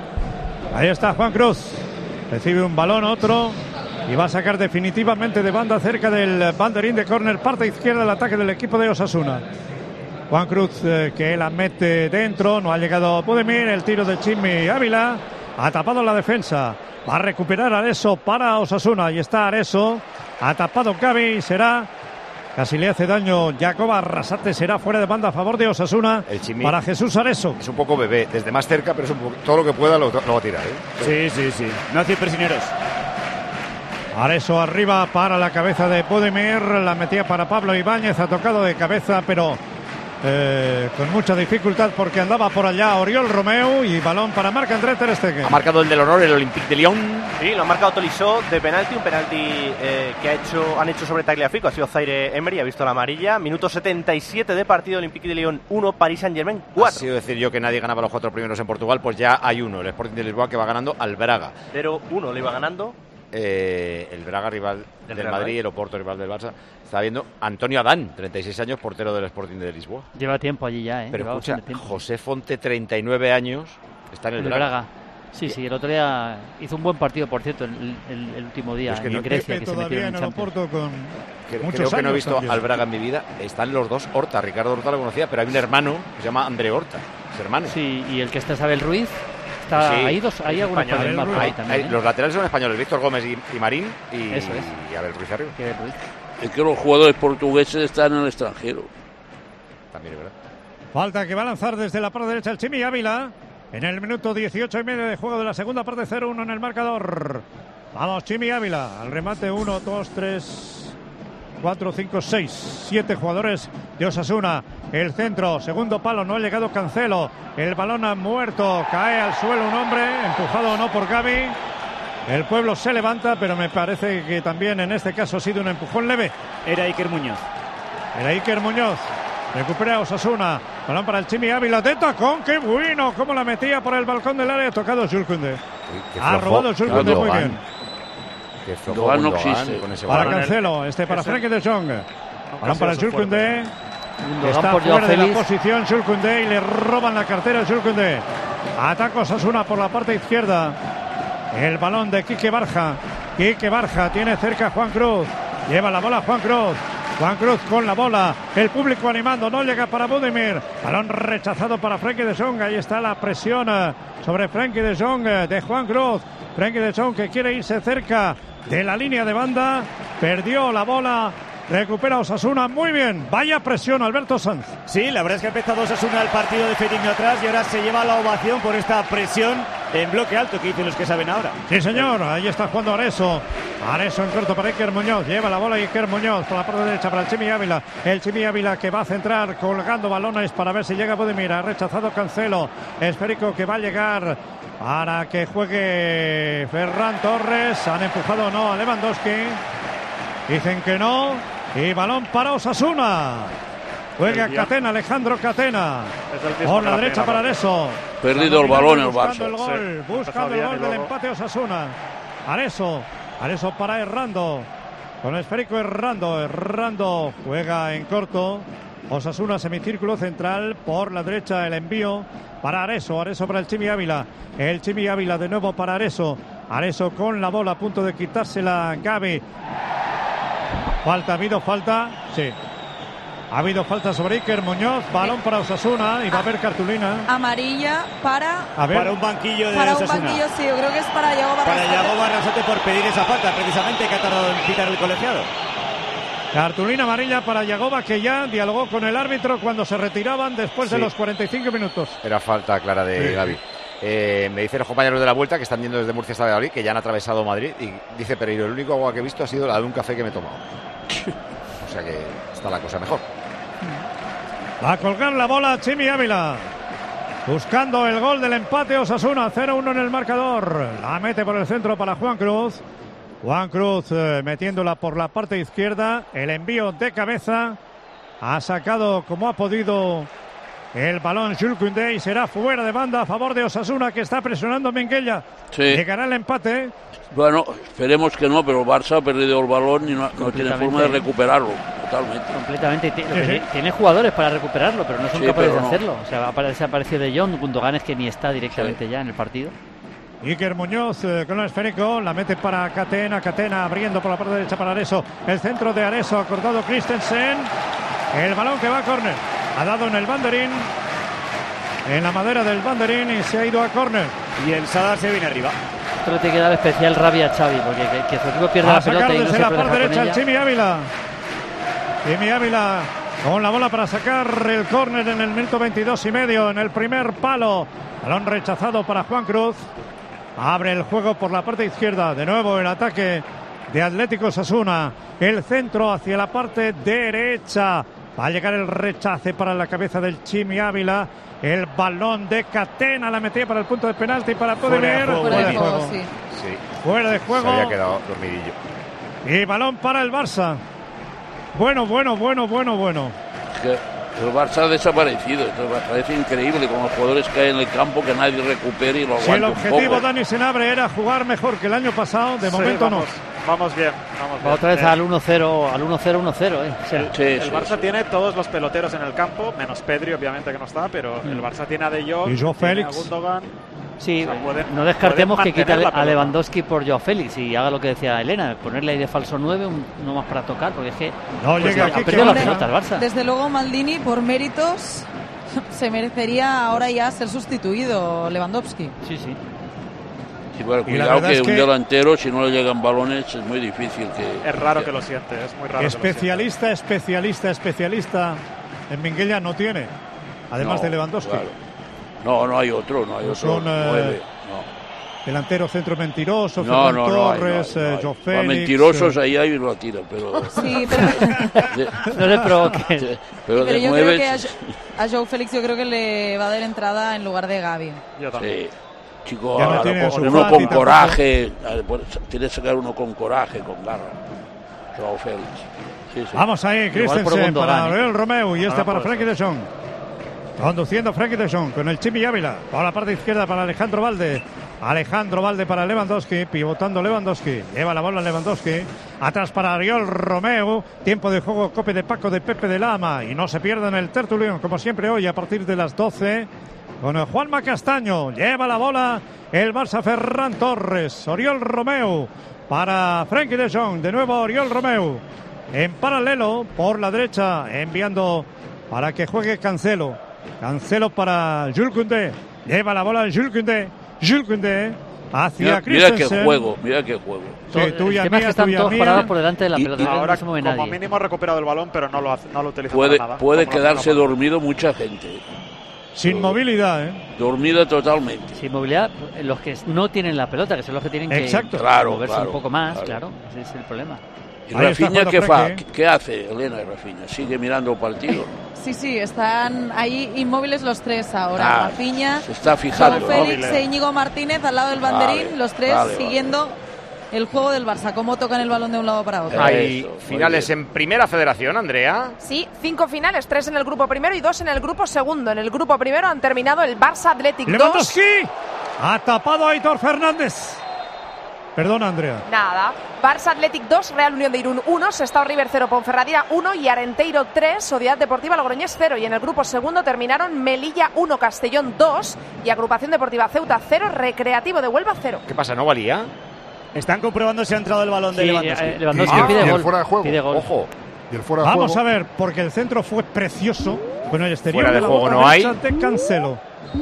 Speaker 10: Ahí está Juan Cruz. Recibe un balón, otro. Y va a sacar definitivamente de banda cerca del banderín de córner, parte izquierda del ataque del equipo de Osasuna. Juan Cruz que la mete dentro, no ha llegado Budimir, el tiro de Chimi Ávila, ha tapado la defensa, va a recuperar Areso para Osasuna, y está Areso, ha tapado Gavi, será, casi le hace daño Jacoba Arrasate, será fuera de banda a favor de Osasuna para Jesús Areso.
Speaker 1: Es un poco bebé, desde más cerca, pero es un poco, todo lo que pueda lo va a tirar, ¿eh?
Speaker 5: Sí, no hace prisioneros.
Speaker 10: Areso arriba para la cabeza de Budimir, la metía para Pablo Ibáñez, ha tocado de cabeza, pero con mucha dificultad porque andaba por allá Oriol Romeu y balón para Marc-André ter Stegen.
Speaker 3: Ha marcado el del honor el Olympique de Lyon.
Speaker 4: Sí, lo ha marcado Tolisso de penalti, un penalti que han hecho sobre Tagliafico, ha sido Zaire Emery, ha visto la amarilla. Minuto 77 de partido, Olympique de Lyon 1, Paris Saint-Germain 4.
Speaker 3: Ha sido decir yo que nadie ganaba los 4 primeros en Portugal, pues ya hay uno, el Sporting de Lisboa, que va ganando al Braga.
Speaker 4: 0-1 le iba ganando.
Speaker 3: El Braga, rival del
Speaker 4: Real
Speaker 3: Madrid, y el Oporto, rival del Barça. Está viendo Antonio Adán, 36 años, portero del Sporting de Lisboa.
Speaker 6: Lleva tiempo allí ya, ¿eh?
Speaker 3: Pero
Speaker 6: Lleva
Speaker 3: escucha,
Speaker 6: bastante tiempo.
Speaker 3: José Fonte, 39 años, está en el Braga.
Speaker 6: Sí, el otro día hizo un buen partido, por cierto, el último día
Speaker 3: Es que
Speaker 6: en Grecia, que se
Speaker 10: todavía
Speaker 6: metieron
Speaker 10: en
Speaker 6: en
Speaker 10: el
Speaker 6: Champions.
Speaker 10: Oporto con
Speaker 3: Creo que no he visto al Braga en mi vida. Están los dos Horta. Ricardo Horta lo conocía, pero hay un hermano que se llama André Horta, es hermano.
Speaker 6: Sí, y el que está Isabel Ruiz. Está,
Speaker 3: Sí,
Speaker 6: hay algunos españoles más por ahí también.
Speaker 3: Los laterales son españoles, Víctor Gómez y Marín, y,
Speaker 6: Eso es.
Speaker 3: y Abel Ruiz arriba.
Speaker 7: Es que los jugadores portugueses están en el extranjero.
Speaker 3: También es verdad.
Speaker 10: Falta que va a lanzar desde la parte derecha el Chimi Ávila. En el minuto 18 y medio de juego de la segunda parte, 0-1 en el marcador. Vamos, Chimi Ávila. Al remate 1, 2, 3, 4, 5, 6, 7 jugadores de Osasuna. El centro, segundo palo, no ha llegado Cancelo. El balón ha muerto, cae al suelo un hombre, empujado o no por Gavi. El pueblo se levanta, pero me parece que también en este caso ha sido un empujón leve.
Speaker 5: Era Iker Muñoz.
Speaker 10: Recupera Osasuna. Balón para el Chimi Ávila de tacón. ¡Qué bueno! Cómo la metía por el balcón del área. Ha tocado Jules Koundé. Ha robado Jules Koundé muy bien.
Speaker 3: Qué flojo
Speaker 7: Gundogan no
Speaker 3: Gundogan
Speaker 7: existe.
Speaker 3: con ese
Speaker 10: Para
Speaker 3: balón.
Speaker 10: Cancelo. Para Frenkie de Jong. Balón para Jules Koundé.
Speaker 6: Gundogan
Speaker 10: Está
Speaker 6: por
Speaker 10: fuera
Speaker 6: Joao
Speaker 10: de la
Speaker 6: Félix.
Speaker 10: posición Jules Koundé y le roban la cartera a Jules Koundé. Ataca Osasuna por la parte izquierda. El balón de Quique Barja. Quique Barja tiene cerca a Juan Cruz. Lleva la bola Juan Cruz. Juan Cruz con la bola. El público animando. No llega para Budimir. Balón rechazado para Frenkie de Jong. Ahí está la presión sobre Frenkie de Jong de Juan Cruz. Frenkie de Jong que quiere irse cerca de la línea de banda. Perdió la bola. Recupera Osasuna muy bien. Vaya presión, Alberto Sanz.
Speaker 5: Sí, la verdad es que ha empezado Osasuna el partido defendiendo atrás y ahora se lleva la ovación por esta presión en bloque alto que dicen los que saben ahora.
Speaker 10: Sí, señor. Ahí está jugando Areso. Areso en corto para Iker Muñoz. Lleva la bola Iker Muñoz por la parte derecha para el Chimi Ávila. El Chimi Ávila que va a centrar colgando balones para ver si llega Budimir. Ha rechazado Cancelo. Esférico que va a llegar para que juegue Ferran Torres. Han empujado o no a Lewandowski. Dicen que no. Y balón para Osasuna. Juega Catena, Alejandro Catena. Por la derecha para Areso.
Speaker 7: Perdido el balón el
Speaker 10: Buscando
Speaker 7: Barça.
Speaker 10: el gol, buscando el gol del empate Osasuna. Areso para Errando. Con Esférico Errando juega en corto. Osasuna semicírculo central por la derecha, el envío para Areso para el Chimi Ávila. El Chimi Ávila de nuevo para Areso con la bola a punto de quitársela Gavi. ¿Ha habido falta? Sí. Ha habido falta sobre Iker Muñoz. Balón para Osasuna y va a haber cartulina.
Speaker 11: Amarilla para
Speaker 5: un banquillo de
Speaker 11: Osasuna.
Speaker 5: Osasuna.
Speaker 11: Un banquillo, sí, yo creo que es para Yagoba.
Speaker 5: Para Yagoba Arrasate por pedir esa falta, precisamente, que ha tardado en pitar el colegiado.
Speaker 10: Cartulina amarilla para Yagoba, que ya dialogó con el árbitro cuando se retiraban después de los 45 minutos.
Speaker 3: Era falta clara de Gavi. Me dicen los compañeros de la vuelta que están yendo desde Murcia hasta Valladolid, que ya han atravesado Madrid, y dice Pereiro, el único agua que he visto ha sido la de un café que me he tomado. O sea que está la cosa mejor.
Speaker 10: Va a colgar la bola Chimi Ávila. Buscando el gol del empate Osasuna, 0-1 en el marcador. La mete por el centro para Juan Cruz. Juan Cruz metiéndola por la parte izquierda. El envío de cabeza. Ha sacado como ha podido el balón Jules Koundé y será fuera de banda a favor de Osasuna, que está presionando a Minguella.
Speaker 7: Sí.
Speaker 10: Llegará el empate.
Speaker 7: Bueno, esperemos que no, pero el Barça ha perdido el balón y no tiene forma de recuperarlo totalmente.
Speaker 6: Completamente. Tiene jugadores para recuperarlo, pero no son capaces de hacerlo. O sea, ha desaparecido de Jong. Gundogan es que ni está directamente ya en el partido.
Speaker 10: Iker Muñoz con el esférico, la mete para Catena abriendo por la parte derecha para Areso. El centro de Areso, acordado Christensen. El balón que va a córner. Ha dado en el banderín, en la madera del banderín, y se ha ido a córner.
Speaker 5: Y el Sadar se viene arriba.
Speaker 6: Esto le tiene que dar especial rabia a Xavi, porque que su equipo pierda la pelota y no se
Speaker 10: la
Speaker 6: proteja
Speaker 10: parte derecha
Speaker 6: con
Speaker 10: el Chimi Ávila. Chimi Ávila con la bola para sacar el córner en el minuto 22 y medio, en el primer palo. Balón rechazado para Juan Cruz. Abre el juego por la parte izquierda. De nuevo el ataque de Atlético Osasuna. El centro hacia la parte derecha Va a llegar el rechace para la cabeza del Chimi Ávila. El balón de Catena, la metía para el punto de penalti para poder
Speaker 11: Fuera de juego, sí.
Speaker 10: Fuera de juego.
Speaker 3: Se había quedado dormidillo.
Speaker 10: Y balón para el Barça. Bueno.
Speaker 7: Que el Barça ha desaparecido. Esto me parece increíble como los jugadores caen en el campo, que nadie recupere y lo aguanta.
Speaker 10: Si el objetivo, Dani Senabre, era jugar mejor que el año pasado, de momento no.
Speaker 8: Vamos bien.
Speaker 6: Otra vez al 1-0, 1-0.
Speaker 8: El Barça tiene todos los peloteros en el campo, menos Pedri, obviamente, que no está, pero el Barça tiene a De Jong,
Speaker 10: y Joao Félix.
Speaker 8: a Gundogan.
Speaker 6: Sí, no descartemos que quite a Lewandowski por Joao Félix y haga lo que decía Elena, ponerle ahí de falso 9, uno más para tocar, porque es que
Speaker 10: no llega
Speaker 6: ha perdido la pelota el Barça.
Speaker 11: Desde luego Maldini, por méritos, se merecería ahora ya ser sustituido Lewandowski.
Speaker 6: Sí.
Speaker 7: Sí, bueno, cuidado que un delantero, si no le llegan balones, es muy difícil que...
Speaker 8: Es raro que lo siente, es muy raro.
Speaker 10: Especialista en Minguella no tiene, además de Lewandowski.
Speaker 7: Claro. No hay otro.
Speaker 10: Son
Speaker 7: 9.
Speaker 10: delantero centro mentiroso, Ferran Torres, Joao Félix.
Speaker 7: Mentirosos ahí hay y lo tiran, pero...
Speaker 11: Sí, pero...
Speaker 6: no le provoques.
Speaker 7: Pero
Speaker 11: yo
Speaker 7: 9...
Speaker 11: creo que a Joao Félix yo creo que le va a dar entrada en lugar de Gavi.
Speaker 8: Yo también.
Speaker 7: Sí. Chico, uno con coraje, tiene que sacar uno con coraje, con garra. Joao Félix. Sí.
Speaker 10: Vamos ahí, Christensen para Oriol Romeu y para Frenkie de Jong. Conduciendo Frenkie de Jong con el Chimi Ávila. Por la parte izquierda para Alejandro Valde. Alejandro Valde para Lewandowski, pivotando Lewandowski. Lleva la bola Lewandowski. Atrás para Oriol Romeu. Tiempo de juego, Cope de Paco de Pepe de Lama. Y no se pierdan el tertulión, como siempre hoy, a partir de las 12. Con Juanma Castaño, lleva la bola el Barça, Ferran Torres, Oriol Romeu para Frenkie de Jong, de nuevo Oriol Romeu, en paralelo por la derecha, enviando para que juegue Cancelo para Jules Koundé, lleva la bola Jules Koundé hacia Christensen.
Speaker 7: Mira qué juego.
Speaker 10: Sí, tuya,
Speaker 6: el tema es que están todos parados por delante de la pelota.
Speaker 8: Ahora,
Speaker 6: no se mueve
Speaker 8: como
Speaker 6: nadie.
Speaker 8: mínimo ha recuperado el balón, pero no lo utiliza
Speaker 7: para
Speaker 8: nada.
Speaker 7: Puede quedarse dormido mucha gente.
Speaker 10: Sin movilidad,
Speaker 7: Dormida totalmente.
Speaker 6: Sin movilidad, los que no tienen la pelota, que son los que tienen que moverse un poco más, claro. Ese es el problema.
Speaker 7: ¿Y Rafinha qué hace, Elena y Rafinha? ¿Sigue mirando el partido?
Speaker 11: Sí, están ahí inmóviles los tres ahora. Rafinha,
Speaker 7: se está fijando.
Speaker 11: Joao Félix e Íñigo Martínez al lado del banderín, los tres siguiendo el juego del Barça, cómo tocan el balón de un lado para otro.
Speaker 3: Hay finales en Primera Federación, Andrea.
Speaker 14: Sí, 5 finales, 3 en el grupo primero y 2 en el grupo segundo. En el grupo primero han terminado el Barça Athletic 2.
Speaker 10: Lewandowski ha tapado a Aitor Fernández. Perdona, Andrea.
Speaker 14: Nada. Barça Athletic 2, Real Unión de Irún 1, Sestao River 0, Ponferradina 1 y Arenteiro 3, Sociedad Deportiva Logroñés 0. Y en el grupo segundo terminaron Melilla 1, Castellón 2 y Agrupación Deportiva Ceuta 0, Recreativo de Huelva 0.
Speaker 3: ¿Qué pasa, no valía?
Speaker 5: Están comprobando si ha entrado el balón de Lewandowski.
Speaker 6: Lewandowski pide gol.
Speaker 12: Fuera de juego.
Speaker 6: Pide gol.
Speaker 3: Ojo.
Speaker 12: Y el fuera de
Speaker 10: Vamos
Speaker 12: juego.
Speaker 10: a ver, porque el centro fue precioso. Con el exterior
Speaker 3: Fuera de
Speaker 10: la
Speaker 3: juego
Speaker 10: bota
Speaker 3: no hay.
Speaker 10: de Cancelo.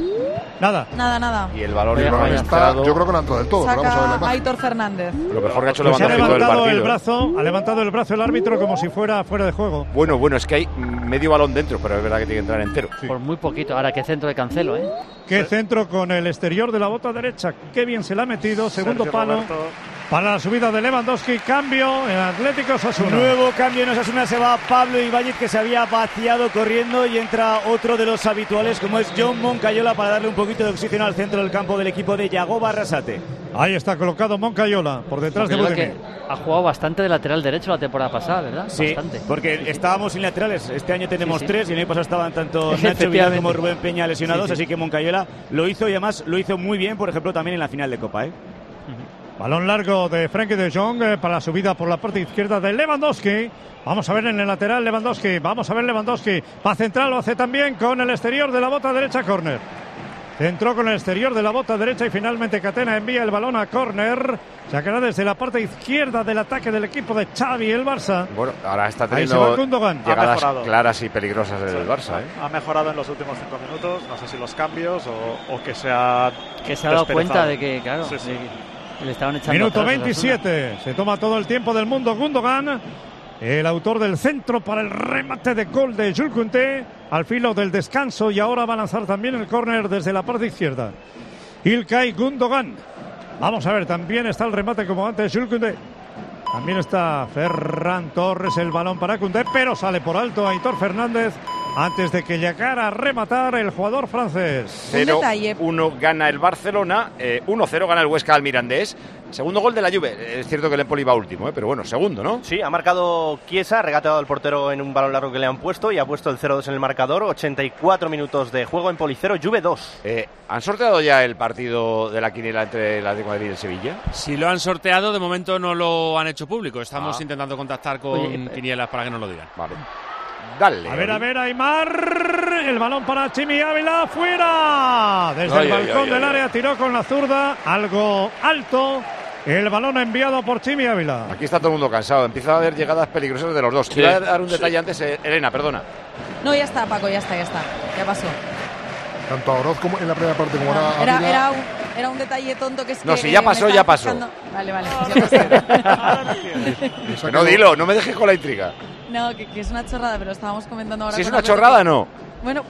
Speaker 10: Nada.
Speaker 11: Nada.
Speaker 3: Y el balón
Speaker 12: Está, yo creo que no ha entrado del todo. Pero vamos a ver la
Speaker 11: Saca
Speaker 12: imagen.
Speaker 11: Aitor Fernández.
Speaker 3: Lo mejor que ha hecho
Speaker 10: Pues ha
Speaker 3: Lewandowski todo el
Speaker 10: levantado
Speaker 3: partido.
Speaker 10: ha levantado el brazo el árbitro como si fuera fuera de juego.
Speaker 3: Bueno, es que hay medio balón dentro, pero es verdad que tiene que entrar entero.
Speaker 10: Sí.
Speaker 6: Por muy poquito. Ahora, qué centro de Cancelo, ¿eh?
Speaker 10: Qué centro con el exterior de la bota derecha. Qué bien se la ha metido. Segundo
Speaker 8: Sergio
Speaker 10: palo.
Speaker 8: Roberto.
Speaker 10: Para la subida de Lewandowski, cambio en Atlético Osasuna.
Speaker 5: Nuevo cambio en Osasuna, se va Pablo Ibáñez, que se había vaciado corriendo, y entra otro de los habituales como es John Moncayola para darle un poquito de oxígeno al centro del campo del equipo de Yagoba Arrasate.
Speaker 10: Ahí está colocado Moncayola por detrás de Budimir.
Speaker 6: Ha jugado bastante de lateral derecho la temporada pasada, ¿verdad?
Speaker 5: Sí,
Speaker 6: bastante.
Speaker 5: porque estábamos sin laterales. Este año tenemos 3 y el año pasado estaban tanto Nacho
Speaker 6: Efectivamente.
Speaker 5: Vidal como Rubén Peña lesionados, así que Moncayola lo hizo y además lo hizo muy bien, por ejemplo, también en la final de Copa, ¿eh?
Speaker 10: Balón largo de Frenkie de Jong para la subida por la parte izquierda de Lewandowski. Vamos a ver en el lateral Lewandowski. Vamos a ver Lewandowski. Va central, lo hace también con el exterior de la bota derecha, córner. Centró con el exterior de la bota derecha y finalmente Catena envía el balón a córner. Sacará desde la parte izquierda del ataque del equipo de Xavi, el Barça.
Speaker 3: Bueno, ahora está
Speaker 10: Ahí se va
Speaker 3: teniendo
Speaker 10: Gundogan.
Speaker 3: llegadas claras y peligrosas del Barça, ¿eh?
Speaker 8: Ha mejorado en los últimos 5 minutos. No sé si los cambios o que se ha
Speaker 6: dado cuenta de que, claro,
Speaker 8: sí.
Speaker 6: le estaban echando
Speaker 10: Minuto
Speaker 6: atrás
Speaker 10: 27. Se toma todo el tiempo del mundo Gundogan. El autor del centro para el remate de gol de Jules Koundé al filo del descanso, y ahora va a lanzar también el córner desde la parte izquierda. İlkay Gundogan. Vamos a ver, también está el remate como antes Jules Koundé. También está Ferran Torres, el balón para Koundé, pero sale por alto Aitor Fernández antes de que llegara a rematar el jugador francés.
Speaker 3: 0-1 gana el Barcelona, 1-0 gana el Huesca al Mirandés. Segundo gol de la Juve. Es cierto que el Empoli va último, pero bueno, segundo, ¿no?
Speaker 4: Sí, ha marcado Chiesa, ha regateado al portero en un balón largo que le han puesto y ha puesto el 0-2 en el marcador. 84 minutos de juego, Empoli 0, Juve 2.
Speaker 3: ¿Han sorteado ya el partido de la quiniela entre el Atlético de Madrid y el Sevilla?
Speaker 15: Si lo han sorteado, de momento no lo han hecho público. Estamos intentando contactar con quinielas para que nos lo digan.
Speaker 3: Vale. Dale.
Speaker 10: A ver, Aimar. El balón para Chimi Ávila. ¡Fuera! Desde el balcón del área tiró con la zurda. Algo alto. El balón enviado por Chimi Ávila.
Speaker 3: Aquí está todo el mundo cansado. Empieza a haber llegadas peligrosas de los dos. Quiero dar un detalle antes. Elena, perdona.
Speaker 11: No, ya está, Paco, ya está. Ya pasó.
Speaker 12: Tanto a Oroz como en la primera parte como
Speaker 11: era un detalle tonto que es
Speaker 3: no,
Speaker 11: que...
Speaker 3: si ya pasó, ya pasó.
Speaker 11: Vale, ya
Speaker 3: pasó. No, dilo, no me dejes con la intriga.
Speaker 11: No, que es una chorrada, pero estábamos comentando ahora.
Speaker 3: Si es una chorrada, no.
Speaker 11: Bueno,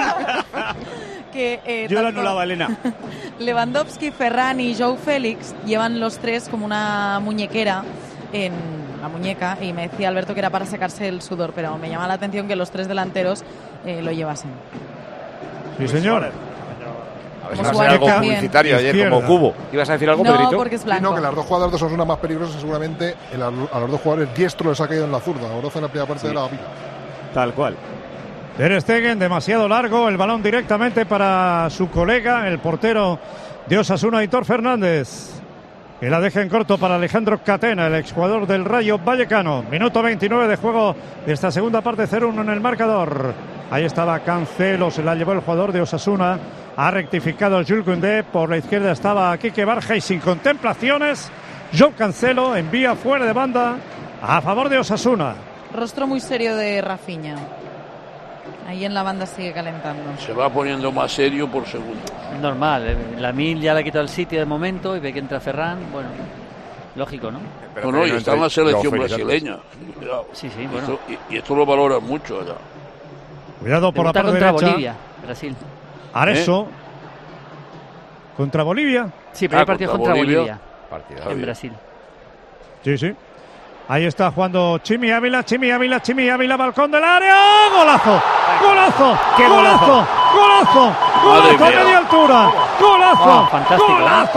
Speaker 11: que...
Speaker 5: yo la anulaba, Elena.
Speaker 11: Lewandowski, Ferran y Joao Félix llevan los tres como una muñequera en la muñeca, y me decía Alberto que era para sacarse el sudor, pero me llama la atención que los tres delanteros lo llevasen.
Speaker 10: Sí, señor.
Speaker 3: A ver si va a ser algo publicitario ayer, como Cubo. ¿Ibas a decir algo, Pedrito?
Speaker 11: No, porque es blanco.
Speaker 12: Sí, no, que las dos jugadoras de Osasuna más peligrosas seguramente a los dos jugadores diestros les ha caído en la zurda. Oroz en la primera parte de la vida.
Speaker 5: Tal cual.
Speaker 10: Ter Stegen, demasiado largo, el balón directamente para su colega, el portero de Osasuna, Aitor Fernández. Que la deja en corto para Alejandro Catena, el exjugador del Rayo Vallecano. Minuto 29 de juego de esta segunda parte, 0-1 en el marcador. Ahí estaba Cancelo, se la llevó el jugador de Osasuna. Ha rectificado Jules Koundé, por la izquierda estaba Quique Barja y sin contemplaciones, Joao Cancelo envía fuera de banda a favor de Osasuna.
Speaker 11: Rostro muy serio de Rafinha. Ahí en la banda sigue calentando.
Speaker 7: Se va poniendo más serio por segundo.
Speaker 6: Normal, Lamine ya le ha quitado el sitio de momento y ve que entra Ferran, bueno, lógico, ¿no?
Speaker 7: Bueno, y está en la selección brasileña.
Speaker 6: Sí, bueno.
Speaker 7: Y esto lo valora mucho allá.
Speaker 10: Cuidado por la parte
Speaker 6: contra
Speaker 10: derecha.
Speaker 6: Bolivia, Brasil.
Speaker 10: Areso. ¿Contra Bolivia?
Speaker 6: Sí, primer partido contra Bolivia.
Speaker 3: En
Speaker 6: Brasil.
Speaker 10: Sí. Ahí está jugando Chimi Ávila, balcón del área. ¡Golazo!
Speaker 5: ¡Qué golazo!
Speaker 10: ¡Golazo! ¡Golazo a media altura! ¡Golazo!
Speaker 6: Fantástico.
Speaker 10: ¡Golazo!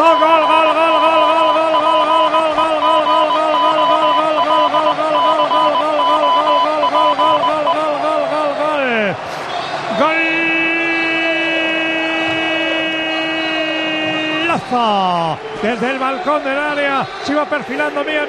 Speaker 10: Desde el balcón del área se iba perfilando, mira,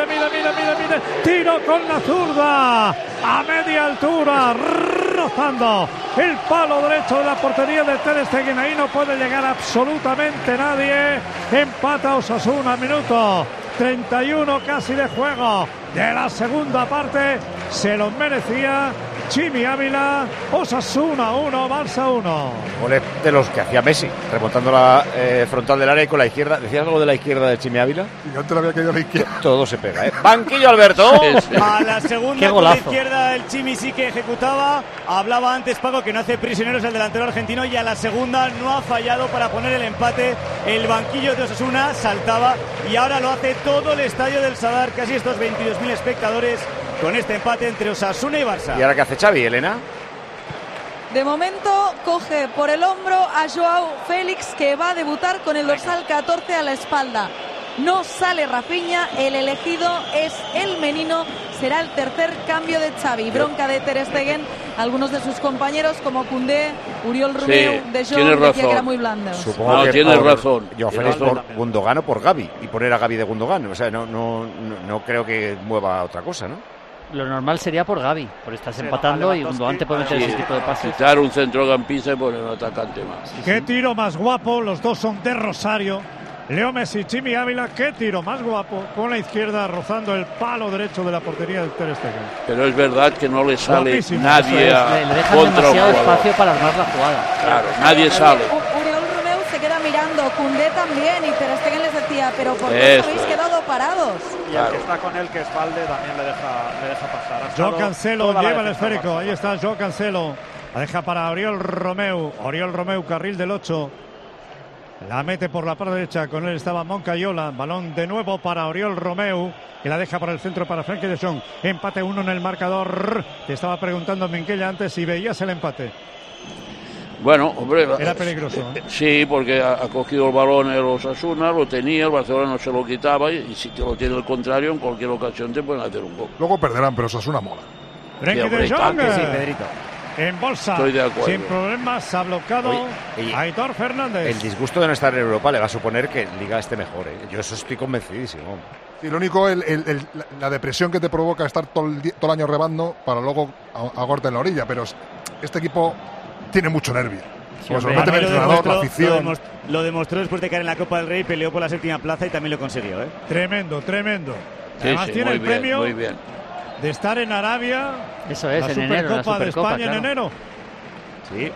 Speaker 10: tiro con la zurda a media altura, rozando el palo derecho de la portería de Ter Stegen. Ahí no puede llegar absolutamente nadie. Empata Osasuna, minuto 31 casi de juego de la segunda parte. Se lo merecía Chimi Ávila. Osasuna 1, Barça 1.
Speaker 3: Goles de los que hacía Messi, remontando la frontal del área y con la izquierda. ¿Decías algo de la izquierda de Chimi Ávila?
Speaker 12: Y antes le había caído a la izquierda.
Speaker 3: Todo se pega, ¿eh? Banquillo, Alberto.
Speaker 5: A la segunda con la izquierda el Chimi sí que ejecutaba. Hablaba antes, Paco, que no hace prisioneros el delantero argentino, y a la segunda no ha fallado para poner el empate. El banquillo de Osasuna saltaba y ahora lo hace todo el estadio del Sadar, casi estos 22.000 espectadores, con este empate entre Osasuna y Barça.
Speaker 3: ¿Y ahora qué hace Xavi, Elena?
Speaker 11: De momento coge por el hombro a Joao Félix, que va a debutar con el dorsal 14 a la espalda. No sale Rafinha, el elegido es el menino. Será el tercer cambio de Xavi. Bronca de Ter Stegen. Algunos de sus compañeros como Koundé, Oriol Romeu, De Jong, decía que era muy blando.
Speaker 3: Supongo que
Speaker 7: tienes razón.
Speaker 3: Joao Félix por Gundogan o por Gavi, y poner a Gavi de Gundogan. O sea, no creo que mueva otra cosa, ¿no?
Speaker 6: Lo normal sería por Gavi, por estarse empatando, y Gundogan te puede meter ese tipo de pases.
Speaker 7: Quitar un centrocampista y poner un atacante más.
Speaker 10: Qué tiro más guapo, los dos son de Rosario. Leo Messi, Chimi Ávila, qué tiro más guapo, con la izquierda rozando el palo derecho de la portería del Ter Stegen.
Speaker 7: Pero es verdad que no le sale
Speaker 10: Guapísimo.
Speaker 7: nadie
Speaker 6: Le dejan
Speaker 7: contra
Speaker 6: demasiado
Speaker 7: el jugador.
Speaker 6: espacio para armar la jugada.
Speaker 7: Claro, nadie sale.
Speaker 11: Oriol Romeu se queda mirando, Koundé también, y Ter Stegen les decía, pero ¿por qué os habéis quedado parados?
Speaker 8: Y el que está con él, que es Valde, también le deja pasar.
Speaker 10: Joao Cancelo lleva el esférico, ahí está Joao Cancelo. La deja para Oriol Romeu, carril del 8. La mete por la parte derecha, con él estaba Moncayola. Balón de nuevo para Oriol Romeu, que la deja por el centro para Frenkie de Jong. Empate 1 en el marcador. Te estaba preguntando Minguella antes si veías el empate.
Speaker 7: Bueno, hombre,
Speaker 10: era peligroso, ¿eh?
Speaker 7: Sí, porque ha cogido el balón el Osasuna, lo tenía, el Barcelona no se lo quitaba, y si te lo tiene el contrario, en cualquier ocasión te pueden hacer un gol.
Speaker 12: Luego perderán, pero Osasuna mola.
Speaker 10: Frenkie de Jong,
Speaker 5: sí, Pedrito.
Speaker 10: En bolsa,
Speaker 7: Estoy de acuerdo.
Speaker 10: sin problemas, ha bloqueado Aitor Fernández.
Speaker 3: El disgusto de no estar en Europa le va a suponer que Liga esté mejor, ¿eh? Yo eso estoy convencidísimo.
Speaker 12: Y lo único, la depresión que te provoca estar todo el año rebando para luego ahogarte en la orilla, pero este equipo tiene mucho nervio.
Speaker 5: Sí,
Speaker 12: el entrenador, la afición.
Speaker 5: Lo demostró después de caer en la Copa del Rey, peleó por la 7ª plaza y también lo consiguió, ¿eh?
Speaker 10: Tremendo.
Speaker 7: Sí,
Speaker 10: Además tiene el premio de estar en Arabia.
Speaker 6: Eso es,
Speaker 10: la
Speaker 6: en enero, la
Speaker 10: Supercopa de España, claro. En enero.
Speaker 5: Sí.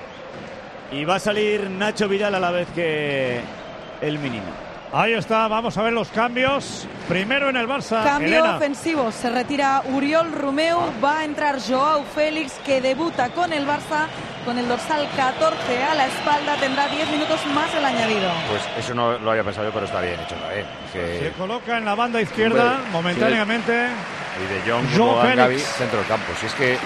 Speaker 5: Y va a salir Nacho Vidal a la vez que el Minino.
Speaker 10: Ahí está, vamos a ver los cambios. Primero en el Barça.
Speaker 11: Cambio
Speaker 10: Elena.
Speaker 11: ofensivo, se retira Oriol Romeu, va a entrar Joao Félix, que debuta con el Barça con el dorsal 14 a la espalda, tendrá 10 minutos más el añadido.
Speaker 3: Pues eso no lo había pensado yo, pero está bien hecho también.
Speaker 10: Se coloca en la banda izquierda momentáneamente.
Speaker 3: Y De Jong,
Speaker 10: Joao Félix.
Speaker 3: Gavi, centro del campo. Si es que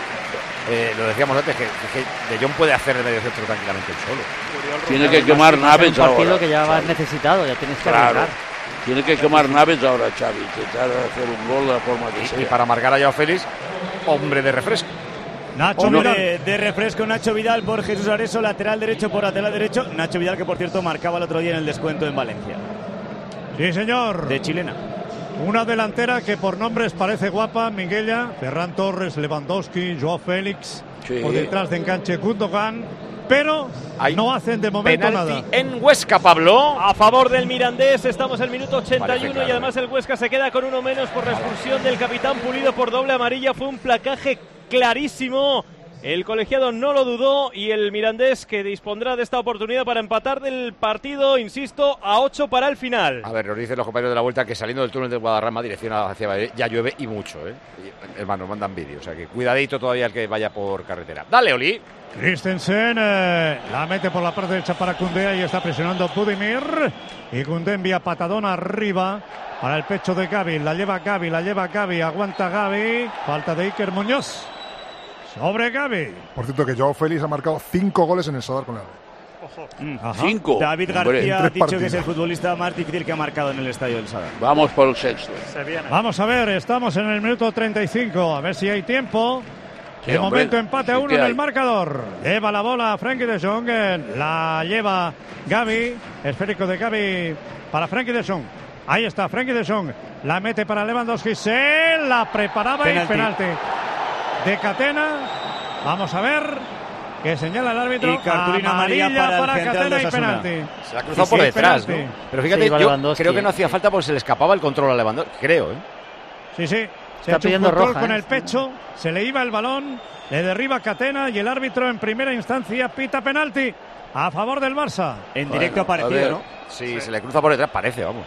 Speaker 3: lo decíamos antes, que De Jong puede hacer el medio centro tranquilamente solo.
Speaker 7: Tiene que quemar naves
Speaker 6: ahora. Un partido
Speaker 7: ahora,
Speaker 6: que ya
Speaker 7: Xavi.
Speaker 6: vas necesitado, ya tienes que
Speaker 7: Claro.
Speaker 6: arreglar.
Speaker 7: Tiene que quemar naves ahora, Xavi, intentar hacer un gol de la forma que sea.
Speaker 3: Y para marcar a Joao Félix, hombre de refresco.
Speaker 5: Nacho Vidal. De refresco, Nacho Vidal por Jesús Areso, lateral derecho por lateral derecho. Nacho Vidal, que por cierto marcaba el otro día en el descuento en Valencia.
Speaker 10: Sí, señor.
Speaker 5: De chilena.
Speaker 10: Una delantera que por nombres parece guapa, Minguella, Ferran Torres, Lewandowski, Joao Félix,
Speaker 7: Sí.
Speaker 10: por detrás de enganche Gundogan, pero no hacen de momento
Speaker 15: penalti
Speaker 10: nada.
Speaker 3: En Huesca, Pablo.
Speaker 9: A favor del Mirandés, estamos en el minuto 81
Speaker 3: Parece claro.
Speaker 9: y además el Huesca se queda con uno menos por la expulsión del capitán Pulido por doble amarilla. Fue un placaje clarísimo. El colegiado no lo dudó y el Mirandés, que dispondrá de esta oportunidad para empatar del partido, insisto, a 8 para el final.
Speaker 3: A ver, nos dicen los compañeros de la vuelta que saliendo del túnel de Guadarrama, dirección hacia Valladolid, ya llueve y mucho, ¿eh? Hermano, nos mandan vídeo, o sea que cuidadito todavía el que vaya por carretera. Dale, Oli.
Speaker 10: Christensen la mete por la parte derecha para Koundé y está presionando Budimir. Y Koundé envía patadón arriba para el pecho de Gavi. La lleva Gavi, aguanta Gavi. Falta de Iker Muñoz sobre Gavi.
Speaker 12: Por cierto, que Joao Félix ha marcado 5 goles en el Sadar con el
Speaker 10: Ajá.
Speaker 7: 5.
Speaker 5: David García ha dicho que es el futbolista más difícil que ha marcado en el estadio del Sadar.
Speaker 7: Vamos por el sexto.
Speaker 10: Vamos a ver, estamos en el minuto 35. A ver si hay tiempo.
Speaker 7: Sí,
Speaker 10: De
Speaker 7: hombre,
Speaker 10: momento empate a
Speaker 7: sí
Speaker 10: 1
Speaker 7: que
Speaker 10: en
Speaker 7: hay.
Speaker 10: el marcador. Lleva la bola Frenkie de Jong. La lleva Gavi. Esférico de Gavi para Frenkie de Jong. Ahí está Frenkie de Jong. La mete para Lewandowski. Se la preparaba y penalti. De Catena. Vamos a ver. Que señala el árbitro.
Speaker 5: Y cartulina amarilla para el central
Speaker 10: Catena
Speaker 5: de
Speaker 10: y
Speaker 5: Osasuna.
Speaker 10: penalti.
Speaker 3: Se la ha cruzado por detrás,
Speaker 10: penalti.
Speaker 3: ¿no? Pero fíjate,
Speaker 6: Sí,
Speaker 3: yo
Speaker 6: Lewandowski.
Speaker 3: creo que no hacía falta porque se le escapaba el control a Lewandowski. Creo, ¿eh?
Speaker 10: Sí, sí. Se
Speaker 6: Está
Speaker 10: ha hecho un
Speaker 6: pidiendo
Speaker 10: control
Speaker 6: roja,
Speaker 10: con
Speaker 6: ¿eh?
Speaker 10: el pecho, se le iba el balón, le derriba Catena y el árbitro en primera instancia pita penalti a favor del Barça.
Speaker 5: En directo aparecido, ¿no?
Speaker 3: Sí, se le cruza por detrás, parece, vamos.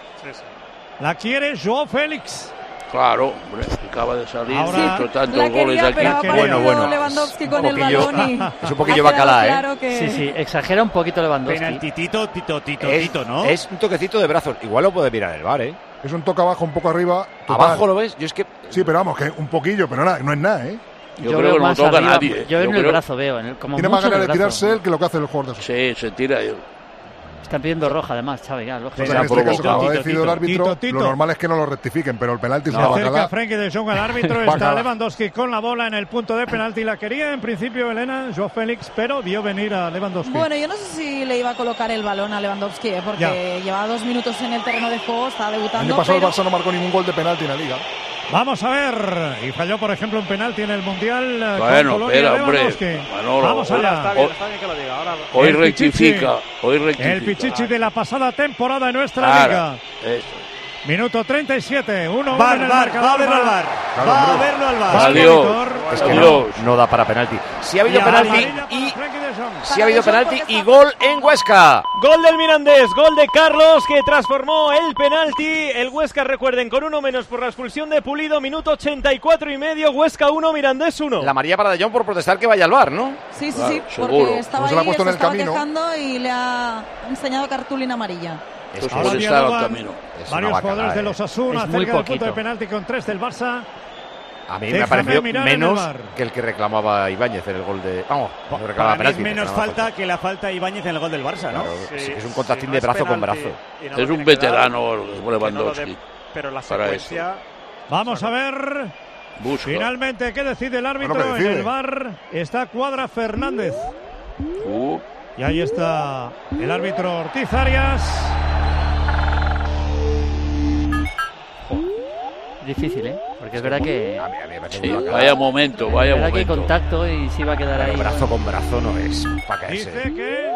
Speaker 10: La quiere Joao Félix.
Speaker 7: Claro, hombre, acaba de salir,
Speaker 10: Ahora,
Speaker 7: hecho tantos
Speaker 11: La
Speaker 7: goles
Speaker 11: quería,
Speaker 7: aquí.
Speaker 11: pero ha aparecido
Speaker 3: Bueno.
Speaker 11: Lewandowski con
Speaker 3: Un
Speaker 11: el
Speaker 3: poquillo-
Speaker 11: balón y
Speaker 3: es un poquillo
Speaker 11: ha quedado
Speaker 3: bacalá, ¿eh?
Speaker 11: claro que...
Speaker 6: Sí, sí, exagera un poquito Lewandowski.
Speaker 5: Penaltitito, Tito, ¿no?
Speaker 3: Es un toquecito de brazos. Igual lo puede mirar el VAR, ¿eh?
Speaker 12: Es un toque abajo, un poco arriba. total.
Speaker 3: Abajo lo ves, yo es que...
Speaker 12: Sí, pero vamos, que un poquillo, pero no es nada, ¿eh?
Speaker 7: Yo creo que no
Speaker 6: más
Speaker 7: toca a
Speaker 6: arriba,
Speaker 7: nadie. ¿eh?
Speaker 6: Yo en el
Speaker 7: creo-
Speaker 6: brazo veo, como
Speaker 12: Tiene
Speaker 6: mucho
Speaker 12: más
Speaker 6: en
Speaker 12: ganas
Speaker 6: el
Speaker 12: de
Speaker 6: brazo.
Speaker 12: tirarse él que lo que hace el jugador de Osasuna.
Speaker 7: Sí, se tira.
Speaker 6: Están pidiendo roja además, Xavi, ya, lógico.
Speaker 12: En este caso,
Speaker 7: provocado.
Speaker 12: como ha decidido el árbitro,
Speaker 10: Tito.
Speaker 12: lo normal es que no lo rectifiquen, pero el penalti es
Speaker 10: Se
Speaker 12: una
Speaker 10: acerca
Speaker 12: bacalá.
Speaker 10: Frenkie de Jong al árbitro, está
Speaker 12: Bacala.
Speaker 10: Lewandowski con la bola en el punto de penalti. La quería en principio Elena, Joao Félix, pero vio venir a Lewandowski.
Speaker 11: Bueno, yo no sé si le iba a colocar el balón a Lewandowski, porque
Speaker 10: Ya.
Speaker 11: llevaba 2 minutos en el terreno de juego, estaba
Speaker 12: El
Speaker 11: debutando.
Speaker 12: año pasado el
Speaker 11: pero-
Speaker 12: Barça no marcó ningún gol de penalti en la Liga.
Speaker 10: Vamos a ver. Y falló, por ejemplo, un penalti en el Mundial.
Speaker 7: Bueno,
Speaker 10: con Polonia,
Speaker 7: espera, hombre.
Speaker 10: Lewandowski.
Speaker 7: Manolo,
Speaker 10: Vamos allá.
Speaker 9: Está bien que lo diga. Ahora,
Speaker 7: Hoy
Speaker 10: El
Speaker 7: rectifica. Hoy rectifica.
Speaker 10: El Pichichi de la pasada temporada en nuestra
Speaker 7: Claro,
Speaker 10: liga.
Speaker 7: eso.
Speaker 10: Minuto 37, 1-1
Speaker 5: VAR,
Speaker 10: en el
Speaker 5: va
Speaker 10: marcador.
Speaker 5: a verlo al VAR. Va a verlo al VAR.
Speaker 10: Va al
Speaker 7: Adiós.
Speaker 10: monitor.
Speaker 3: Es que
Speaker 7: Adiós.
Speaker 3: no da para penalti. Si ha
Speaker 5: Y
Speaker 3: habido
Speaker 5: a
Speaker 3: penalti
Speaker 10: Amarilla para
Speaker 3: y
Speaker 10: Frenkie de
Speaker 3: Sí ha habido penalti y gol en Huesca.
Speaker 9: Gol del Mirandés, gol de Carlos que transformó el penalti. El Huesca, recuerden, con uno menos por la expulsión de Pulido, minuto 84,5. Huesca 1, Mirandés 1.
Speaker 3: La María para De Jong por protestar que vaya al VAR, ¿no?
Speaker 11: Sí,
Speaker 3: claro,
Speaker 11: sí,
Speaker 3: seguro.
Speaker 11: porque estaba
Speaker 12: se la ha
Speaker 11: ahí,
Speaker 12: puesto
Speaker 11: se
Speaker 12: en el
Speaker 11: estaba
Speaker 12: camino.
Speaker 11: quejando y le ha enseñado cartulina amarilla.
Speaker 10: Ahora dialogan varios
Speaker 3: una
Speaker 10: jugadores de los Osasuna
Speaker 6: Es muy
Speaker 10: cerca del punto
Speaker 6: poquito.
Speaker 10: de penalti con 3 del Barça.
Speaker 3: A mí me ha
Speaker 10: Déjame
Speaker 3: parecido
Speaker 10: mirar en el
Speaker 3: menos
Speaker 10: VAR.
Speaker 3: que el que reclamaba Ibáñez en el gol de... Vamos, no reclamaba
Speaker 5: Para mí es
Speaker 3: penalti.
Speaker 5: menos
Speaker 3: reclamaba
Speaker 5: falta que la falta de Ibáñez en el gol del Barça, ¿no?
Speaker 3: Claro,
Speaker 8: Sí,
Speaker 3: es un contactín
Speaker 8: sí,
Speaker 3: de
Speaker 8: no
Speaker 3: brazo
Speaker 8: es
Speaker 3: con
Speaker 8: penalti
Speaker 3: brazo.
Speaker 8: y no
Speaker 7: Es
Speaker 8: lo
Speaker 7: un
Speaker 8: tiene que dar,
Speaker 7: veterano
Speaker 8: que no
Speaker 7: Lewandowski.
Speaker 8: lo de- pero la
Speaker 7: para
Speaker 8: secuencia...
Speaker 10: Vamos a ver.
Speaker 7: Busca.
Speaker 10: Finalmente, ¿qué decide el árbitro?
Speaker 12: Bueno, ¿qué decide?
Speaker 10: En el VAR está Cuadra Fernández. Y ahí está el árbitro Ortiz Arias.
Speaker 6: Difícil, ¿eh? Porque es verdad que...
Speaker 7: Sí, vaya momento, vaya
Speaker 6: es verdad que hay
Speaker 7: momento.
Speaker 6: contacto y sí va a quedar ahí.
Speaker 3: Brazo con brazo no es para caerse.
Speaker 10: Dice que...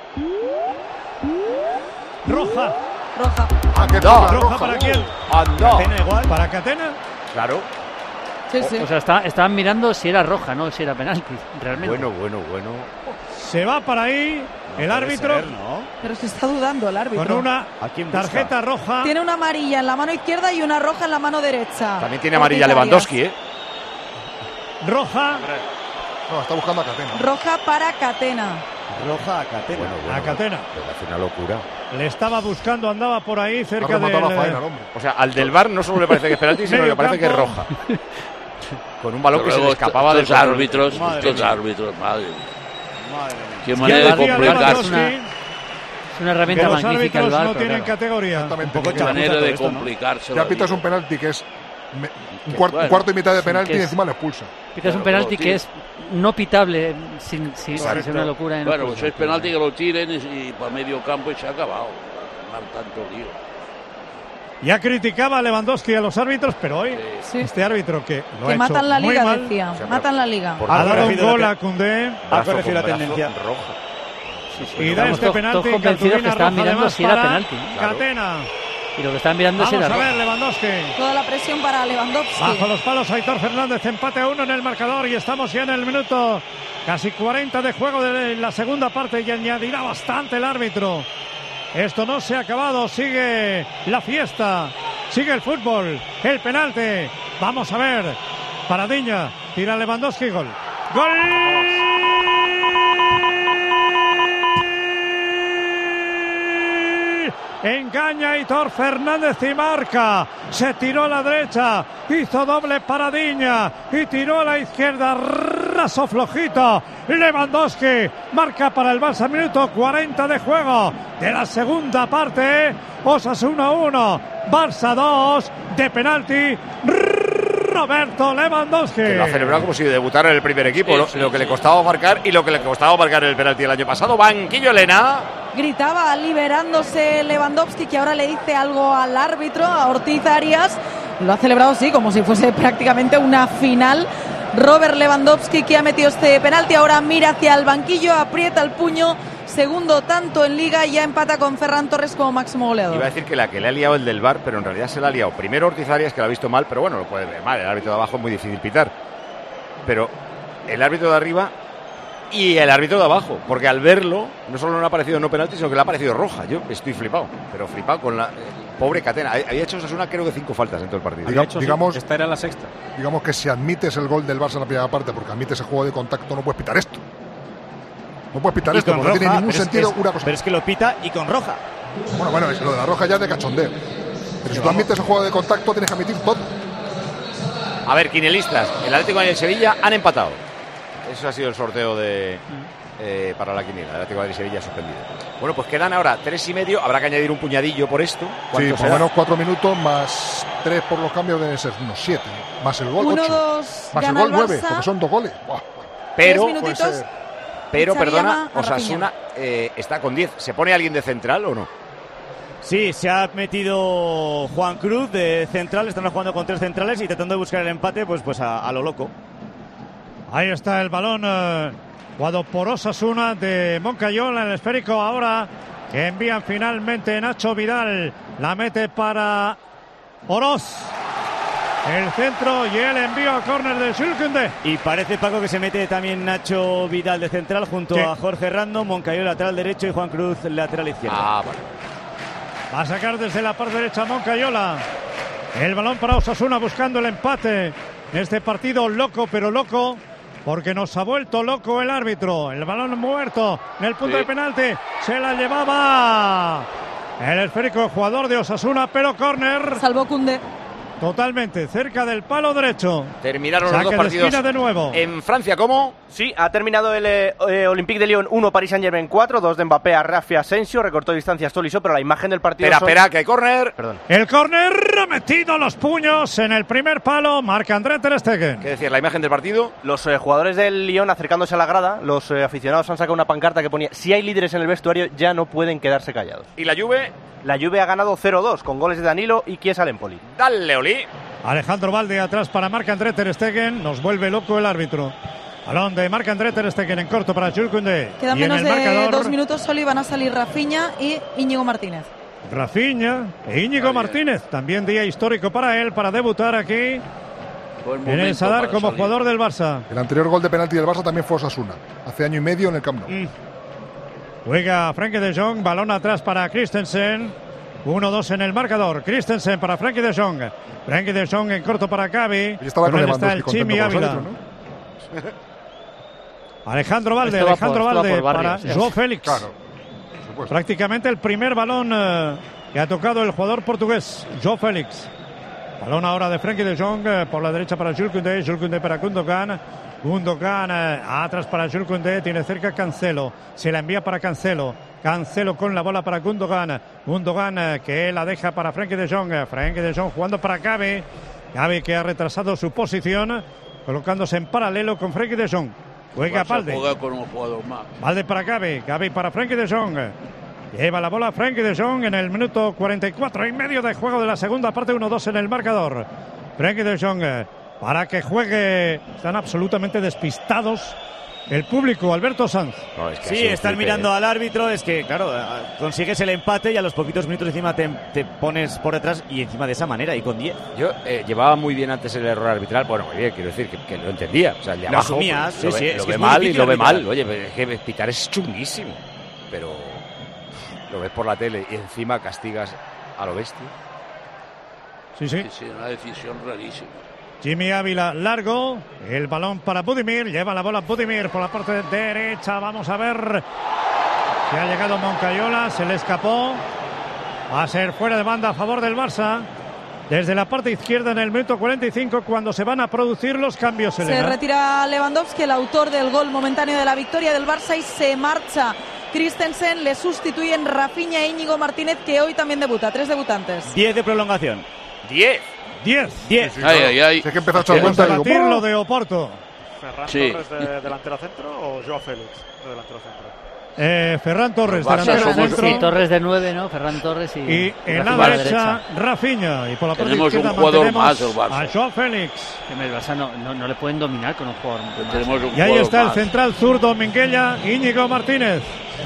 Speaker 10: Roja.
Speaker 11: Roja.
Speaker 12: Ah, qué
Speaker 3: No.
Speaker 12: roja,
Speaker 10: ¿Roja para quién?
Speaker 3: ¡Anda!
Speaker 5: Catena igual.
Speaker 10: ¿Para Catena?
Speaker 3: Claro.
Speaker 11: Sí, sí.
Speaker 6: O sea, estaban mirando si era roja, no si era penalti, realmente.
Speaker 3: Bueno.
Speaker 10: Se va para ahí el árbitro
Speaker 11: Pero se está dudando el árbitro.
Speaker 10: con una
Speaker 5: ¿A quién busca?
Speaker 10: tarjeta roja.
Speaker 11: Tiene una amarilla en la mano izquierda y una roja en la mano derecha.
Speaker 3: También tiene amarilla
Speaker 11: Ortiz
Speaker 3: Lewandowski, ¿eh?
Speaker 10: Roja
Speaker 12: No, está buscando a Catena.
Speaker 11: Arias. Roja para Catena.
Speaker 5: Roja a Catena.
Speaker 10: a Catena.
Speaker 3: Me parece una locura.
Speaker 10: Le estaba buscando, andaba por ahí
Speaker 12: Ha
Speaker 10: cerca
Speaker 12: rematado la faena
Speaker 10: del...
Speaker 12: al hombre.
Speaker 3: O sea, al del VAR no solo le parece que es penalti, sino que
Speaker 10: Medio
Speaker 3: le parece que es
Speaker 10: campo.
Speaker 3: roja. Con un balón que se le
Speaker 7: Luego
Speaker 3: escapaba del
Speaker 7: estos
Speaker 3: control.
Speaker 7: árbitros,
Speaker 5: Madre
Speaker 7: estos
Speaker 5: mía.
Speaker 7: árbitros, madre mía.
Speaker 5: Madre mía.
Speaker 7: Qué
Speaker 10: Ya
Speaker 7: manera de
Speaker 10: decía
Speaker 7: complicarse.
Speaker 10: Lewandowski
Speaker 6: Es una
Speaker 10: que
Speaker 6: herramienta
Speaker 10: los
Speaker 6: magnífica el
Speaker 10: árbitros
Speaker 6: VAR,
Speaker 10: no
Speaker 6: pero
Speaker 10: tienen
Speaker 6: claro.
Speaker 10: categoría.
Speaker 12: Exactamente.
Speaker 5: Un poco
Speaker 12: porque
Speaker 7: Manera de
Speaker 5: esto, ¿no?
Speaker 7: complicarse.
Speaker 12: ya
Speaker 7: la
Speaker 12: pitas
Speaker 7: vida.
Speaker 12: un penalti que es un cuarto y mitad de penalti
Speaker 6: que
Speaker 12: y
Speaker 6: es-
Speaker 12: encima le expulsa.
Speaker 6: Pitas un
Speaker 7: Claro,
Speaker 6: penalti
Speaker 7: pero,
Speaker 6: que
Speaker 7: tío.
Speaker 6: es no pitable sin ser una locura. y no
Speaker 7: Bueno,
Speaker 6: puede
Speaker 7: pues es
Speaker 6: ser.
Speaker 7: penalti que lo tiren y para medio campo y se ha acabado. Mal tanto lío.
Speaker 10: Ya criticaba a Lewandowski a los árbitros, pero hoy
Speaker 11: Sí.
Speaker 10: este árbitro que lo
Speaker 11: Que
Speaker 10: ha
Speaker 11: matan
Speaker 10: hecho
Speaker 11: la
Speaker 10: muy
Speaker 11: liga,
Speaker 10: mal,
Speaker 11: decía.
Speaker 3: pero-
Speaker 11: Matan la liga.
Speaker 3: Por
Speaker 10: ha dado un
Speaker 5: corregido
Speaker 10: gol
Speaker 5: la
Speaker 10: a Koundé
Speaker 5: Ha corregido la
Speaker 3: con brazo
Speaker 5: tendencia.
Speaker 3: rojo.
Speaker 10: y da
Speaker 6: Estamos
Speaker 10: este
Speaker 6: todos
Speaker 10: penalti.
Speaker 6: convencidos que
Speaker 10: cartulina
Speaker 6: estaban
Speaker 10: roja
Speaker 6: mirando
Speaker 10: además
Speaker 6: si era
Speaker 10: para
Speaker 6: penalti.
Speaker 3: Claro.
Speaker 10: Catena.
Speaker 6: Y lo que estaban mirando si
Speaker 10: Vamos
Speaker 6: era
Speaker 10: a ver,
Speaker 6: roja.
Speaker 10: Lewandowski.
Speaker 11: Toda la presión para Lewandowski.
Speaker 10: Bajo los palos, Aitor Fernández, empate a 1 en el marcador y estamos ya en el minuto casi 40 de juego de la segunda parte y añadirá bastante el árbitro. Esto no se ha acabado, sigue la fiesta, sigue el fútbol, el penalti. Vamos a ver, Paradiña, tira Lewandowski, gol. ¡Gol! Engaña Aitor Fernández y marca. Se tiró a la derecha, hizo doble Paradiña y tiró a la izquierda. Raso flojito. Lewandowski marca para el Barça, minuto 40 de juego de la segunda parte. Osasuna 1, Barça 2, de penalti. Roberto Lewandowski.
Speaker 3: Que lo ha celebrado como si debutara en el primer equipo. Lo que le costaba marcar y lo que le costaba marcar el penalti el año pasado. Banquillo Elena.
Speaker 11: Gritaba liberándose Lewandowski, que ahora le dice algo al árbitro, a Ortiz Arias. Lo ha celebrado, sí, como si fuese prácticamente una final. Robert Lewandowski, que ha metido este penalti, ahora mira hacia el banquillo, aprieta el puño. Segundo tanto en Liga y ya empata con Ferran Torres como máximo goleador.
Speaker 3: Iba a decir que la que le ha liado el del VAR, pero en realidad se la ha liado primero Ortiz Arias, que lo ha visto mal, pero bueno, lo puede ver mal. El árbitro de abajo es muy difícil pitar. Pero el árbitro de arriba y el árbitro de abajo, porque al verlo, no solo no le ha parecido no penalti, sino que le ha parecido roja. Yo estoy flipado, pero flipado con la pobre Catena. Había hecho Osasuna creo que 5 faltas en todo el partido.
Speaker 12: Digamos,
Speaker 13: esta era la sexta.
Speaker 12: Digamos que si admites el gol del Barça en la primera parte, porque admites el juego de contacto, no puedes pitar esto. No puedes pitar
Speaker 5: Y
Speaker 12: esto,
Speaker 5: con
Speaker 12: porque no tiene
Speaker 5: roja,
Speaker 12: ningún
Speaker 5: pero es-
Speaker 12: sentido
Speaker 5: es-
Speaker 12: una cosa.
Speaker 5: Pero es que lo pita y con roja.
Speaker 12: Bueno, lo de la roja ya es de cachondeo. Pero si tú admites el juego de contacto, tienes que admitir todo.
Speaker 3: A ver, quinielistas, el Atlético y el Sevilla han empatado. Eso ha sido el sorteo de para la quiniela. El Atlético de Sevilla suspendido. Bueno, pues quedan ahora 3,5. Habrá que añadir un puñadillo por esto.
Speaker 12: Sí,
Speaker 3: ¿Cuánto
Speaker 12: por lo
Speaker 3: será?
Speaker 12: menos 4 minutos más 3 por los cambios deben ser unos 7. Más el gol 8.
Speaker 11: 1-2
Speaker 12: Más el
Speaker 11: gana
Speaker 12: gol
Speaker 11: el
Speaker 12: 9,
Speaker 11: Barça.
Speaker 12: porque son 2 goles. Buah.
Speaker 3: Pero,
Speaker 11: 10 minutitos.
Speaker 3: pero
Speaker 11: Xavi
Speaker 3: perdona,
Speaker 11: llama a
Speaker 3: Osasuna está con 10. ¿Se pone alguien de central o no?
Speaker 5: Sí, se ha metido Juan Cruz de central, están jugando con 3 centrales y tratando de buscar el empate pues a lo loco.
Speaker 10: Ahí está el balón jugado por Osasuna de Moncayola en el esférico ahora, que envían finalmente Nacho Vidal, la mete para Oroz. El centro y el envío a córner de Jules Koundé.
Speaker 5: Y parece, Paco, que se mete también Nacho Vidal de central junto a Jorge Rando, Moncayola lateral derecho y Juan Cruz lateral izquierdo.
Speaker 3: Vale.
Speaker 10: Va a sacar desde la parte derecha Moncayola. El balón para Osasuna buscando el empate. Este partido loco, pero loco, porque nos ha vuelto loco el árbitro. El balón muerto en el punto de penalti. Se la llevaba el esférico jugador de Osasuna, pero córner.
Speaker 11: Salvó Koundé.
Speaker 10: Totalmente, cerca del palo derecho.
Speaker 3: Terminaron los dos partidos
Speaker 10: de nuevo.
Speaker 3: En Francia, ¿cómo?
Speaker 4: Sí, ha terminado el Olympique de Lyon 1, Paris Saint-Germain 4, 2 de Mbappé a Rafi Asensio, recortó distancias Tolisso, pero la imagen del partido...
Speaker 3: Espera, que hay córner.
Speaker 4: Perdón.
Speaker 10: El córner ha metido los puños en el primer palo, Marc-André ter Stegen.
Speaker 3: ¿Qué decir, la imagen del partido?
Speaker 4: Los jugadores del Lyon acercándose a la grada, los aficionados han sacado una pancarta que ponía: si hay líderes en el vestuario, ya no pueden quedarse callados.
Speaker 3: ¿Y la Juve?
Speaker 4: La Juve ha ganado 0-2 con goles de Danilo y Chiesa Empoli.
Speaker 3: Dale, Oli.
Speaker 10: Alejandro Balde atrás para Marc-André ter Stegen. Nos vuelve loco el árbitro. Balón de Marc-André ter Stegen en corto para Jules Koundé.
Speaker 11: Quedan
Speaker 10: y
Speaker 11: menos
Speaker 10: en el
Speaker 11: de
Speaker 10: marcador,
Speaker 11: 2 minutos solo y van a salir Rafinha y Íñigo Martínez.
Speaker 10: Rafinha e Íñigo Martínez. También día histórico para él, para debutar aquí en el Sadar como jugador del Barça.
Speaker 12: El anterior gol de penalti del Barça también fue Osasuna, hace año y medio en el Camp Nou.
Speaker 10: Juega Frenkie de Jong, balón atrás para Christensen. 1-2 en el marcador. Christensen para Frenkie de Jong. Frenkie de Jong en corto para Gavi.
Speaker 12: Con
Speaker 10: él está el Chimi Ávila. Alejandro Balde para João Félix.
Speaker 12: Claro,
Speaker 10: prácticamente el primer balón que ha tocado el jugador portugués, João Félix. Balón ahora de Frenkie de Jong por la derecha para Jules Koundé. Jules Koundé para Gundogan. Gundogan atrás para Jules Koundé. Tiene cerca Cancelo. Se la envía para Cancelo. Cancelo con la bola para Gundogan. Gundogan que la deja para Frenkie de Jong. Frenkie de Jong jugando para Gavi. Gavi que ha retrasado su posición, colocándose en paralelo con Frenkie de Jong. Juega Balde.
Speaker 7: Con un jugador más.
Speaker 10: Balde para Gavi. Gavi para Frenkie de Jong. Lleva la bola Frenkie de Jong en el minuto 44 y medio de juego de la segunda parte. 1-2 en el marcador. Frenkie de Jong para que juegue. Están absolutamente despistados el público, Alberto Sanz.
Speaker 5: No, es que sí, están mirando al árbitro. Es que, claro, consigues el empate y a los poquitos minutos encima te pones por detrás y encima de esa manera y con 10.
Speaker 3: Yo llevaba muy bien antes el error arbitral. Bueno, muy bien, quiero decir que lo entendía. O sea, el de abajo
Speaker 5: asumías,
Speaker 3: pues, lo ve mal y lo ve mal. Oye, es que pitar es chunguísimo. Pero lo ves por la tele y encima castigas a lo bestia.
Speaker 10: Sí.
Speaker 7: Una decisión rarísima.
Speaker 10: Jimmy Ávila largo, el balón para Budimir, lleva la bola Budimir por la parte derecha, vamos a ver si ha llegado Moncayola, se le escapó, va a ser fuera de banda a favor del Barça, desde la parte izquierda en el minuto 45 cuando se van a producir los cambios.
Speaker 11: Se retira Lewandowski, el autor del gol momentáneo de la victoria del Barça, y se marcha Christensen, le sustituyen Rafinha e Íñigo Martínez, que hoy también debuta, 3 debutantes.
Speaker 5: 10 de prolongación.
Speaker 3: 10.
Speaker 10: Sí,
Speaker 7: ay.
Speaker 12: Sé que empezó a echar cuenta
Speaker 10: y digo, lo de Oporto.
Speaker 8: ¿Ferran Torres de delantero centro o Joao Félix de delantero centro?
Speaker 10: Ferran Torres de delantero centro.
Speaker 6: Sí, Torres de 9, ¿no? Ferran Torres y
Speaker 10: en la derecha Rafinha. Y por la parte izquierda
Speaker 7: un jugador más
Speaker 10: el Barça. A Joao Félix.
Speaker 6: El Barça no le pueden dominar con un jugador más.
Speaker 10: Y ahí está el central zurdo Minguella, Íñigo Martínez.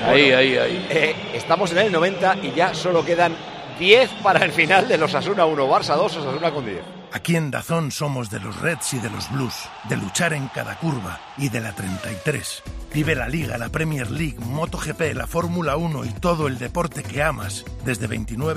Speaker 7: Ahí.
Speaker 3: Estamos en el 90 y ya solo quedan 10 para el final de los Osasuna 1, Barça 2, Osasuna con 10.
Speaker 16: Aquí en DAZN somos de los Reds y de los Blues, de luchar en cada curva y de la 33. Vive la Liga, la Premier League, MotoGP, la Fórmula 1 y todo el deporte que amas desde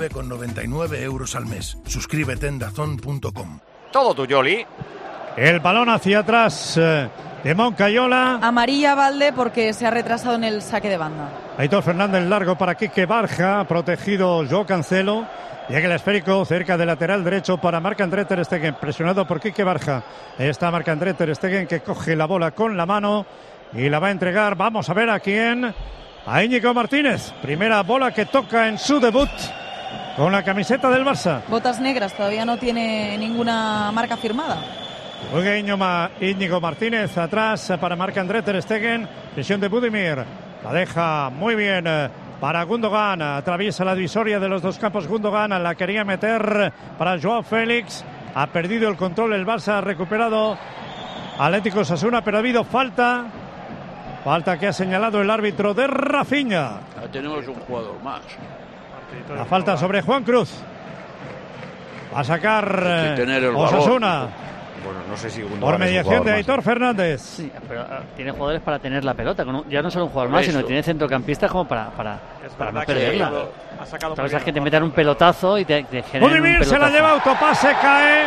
Speaker 16: 29,99 € al mes. Suscríbete en DAZN.com.
Speaker 3: Todo tuyo, Oli.
Speaker 10: El balón hacia atrás de Moncayola.
Speaker 11: Amarilla Balde porque se ha retrasado en el saque de banda.
Speaker 10: Aitor Fernández largo para Quique Barja, protegido Joao Cancelo. Llega el esférico cerca del lateral derecho para Marc-André ter Stegen, presionado por Quique Barja. Ahí está Marc-André ter Stegen, que coge la bola con la mano y la va a entregar. Vamos a ver a quién. A Íñigo Martínez. Primera bola que toca en su debut con la camiseta del Barça.
Speaker 11: Botas negras, todavía no tiene ninguna marca firmada.
Speaker 10: Juega Íñigo Martínez atrás para Marc-André ter Stegen. Presión de Budimir. La deja muy bien para Gundogan. Atraviesa la divisoria de los dos campos Gundogan. La quería meter para Joao Félix. Ha perdido el control el Barça. Ha recuperado Atlético Osasuna, pero ha habido falta. Falta que ha señalado el árbitro de Rafinha.
Speaker 7: Ya tenemos un jugador más.
Speaker 10: La falta sobre Juan Cruz. Va a sacar
Speaker 7: tener el
Speaker 10: Osasuna.
Speaker 3: Bueno, no sé si
Speaker 10: por mediación de Aitor Fernández.
Speaker 6: Sí, pero tiene jugadores para tener la pelota. Ya no solo un jugador más, sino tiene centrocampistas como para no perderla. Otra cosa es que te metan un pelotazo y te generen un
Speaker 10: Budimir
Speaker 6: pelotazo.
Speaker 10: se la lleva, autopase, cae.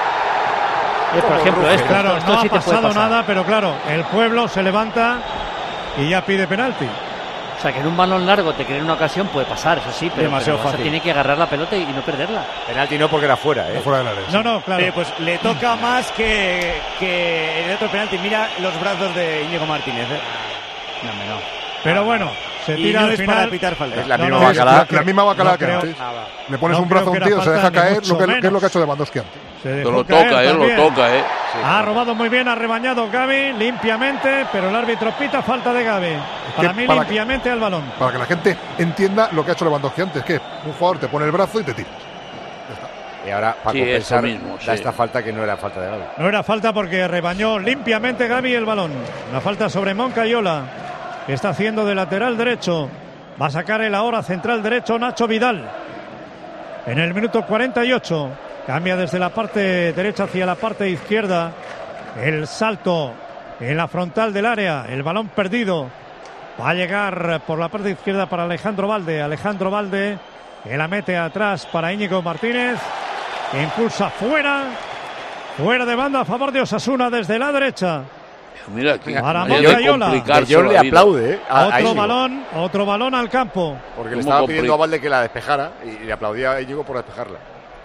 Speaker 6: Por ejemplo,
Speaker 10: claro,
Speaker 6: esto
Speaker 10: no
Speaker 6: sí
Speaker 10: ha
Speaker 6: te puede
Speaker 10: pasado
Speaker 6: pasar.
Speaker 10: nada, pero claro, el pueblo se levanta y ya pide penalti.
Speaker 6: O sea, que en un balón largo te creen una ocasión puede pasar, eso sí, pero
Speaker 5: Demasiado
Speaker 6: el Barça
Speaker 5: fácil.
Speaker 6: tiene que agarrar la pelota y no perderla.
Speaker 3: Penalti no, porque era fuera, ¿eh?
Speaker 12: Fuera del área.
Speaker 10: No, claro.
Speaker 5: Pues le toca más que el otro penalti. Mira los brazos de Íñigo Martínez.
Speaker 6: No.
Speaker 10: Pero bueno, se
Speaker 5: Y
Speaker 10: tira
Speaker 5: no
Speaker 10: al
Speaker 5: es
Speaker 10: final.
Speaker 5: para pitar falta.
Speaker 3: Es la
Speaker 10: No,
Speaker 3: misma
Speaker 10: no,
Speaker 3: bacalá.
Speaker 12: La misma bacalá que
Speaker 10: creo-
Speaker 12: antes. Le pones
Speaker 10: no
Speaker 12: un brazo a
Speaker 10: creo
Speaker 12: un
Speaker 10: que
Speaker 12: tío,
Speaker 10: era
Speaker 12: se deja
Speaker 10: falta, ni
Speaker 12: caer,
Speaker 10: mucho
Speaker 12: que es lo que ha
Speaker 10: menos.
Speaker 12: hecho Lewandowski antes.
Speaker 10: Se
Speaker 7: Lo
Speaker 10: dejó
Speaker 7: toca,
Speaker 10: caer
Speaker 7: lo
Speaker 10: también.
Speaker 7: toca,
Speaker 10: Ha robado muy bien, ha rebañado Gavi limpiamente, pero el árbitro pita falta de Gavi. Para mí, limpiamente al balón.
Speaker 12: Para que la gente entienda lo que ha hecho Lewandowski antes, que un jugador te pone el brazo y te tira.
Speaker 3: Y ahora, para
Speaker 7: Sí,
Speaker 3: compensar,
Speaker 7: eso mismo,
Speaker 3: da
Speaker 7: sí.
Speaker 3: esta falta que no era falta de Gavi.
Speaker 10: No era falta porque rebañó limpiamente Gavi el balón. Una falta sobre Moncayola, que está haciendo de lateral derecho. Va a sacar el ahora central derecho Nacho Vidal. En el minuto 48. Cambia desde la parte derecha hacia la parte izquierda. El salto en la frontal del área. El balón perdido. Va a llegar por la parte izquierda para Alejandro Valde. Alejandro Valde que la mete atrás para Íñigo Martínez. Que impulsa fuera. Fuera de banda a favor de Osasuna desde la derecha.
Speaker 7: Mira, que
Speaker 10: Para
Speaker 7: hay que
Speaker 10: Moncayola.
Speaker 7: complicarse
Speaker 3: Yo le
Speaker 7: la vida.
Speaker 3: aplaude, ¿eh? A Íñigo.
Speaker 10: Otro balón al campo.
Speaker 3: Porque le
Speaker 7: ¿Cómo
Speaker 3: estaba pidiendo a
Speaker 7: complica?
Speaker 3: Valde que la despejara y le aplaudía a Íñigo por despejarla.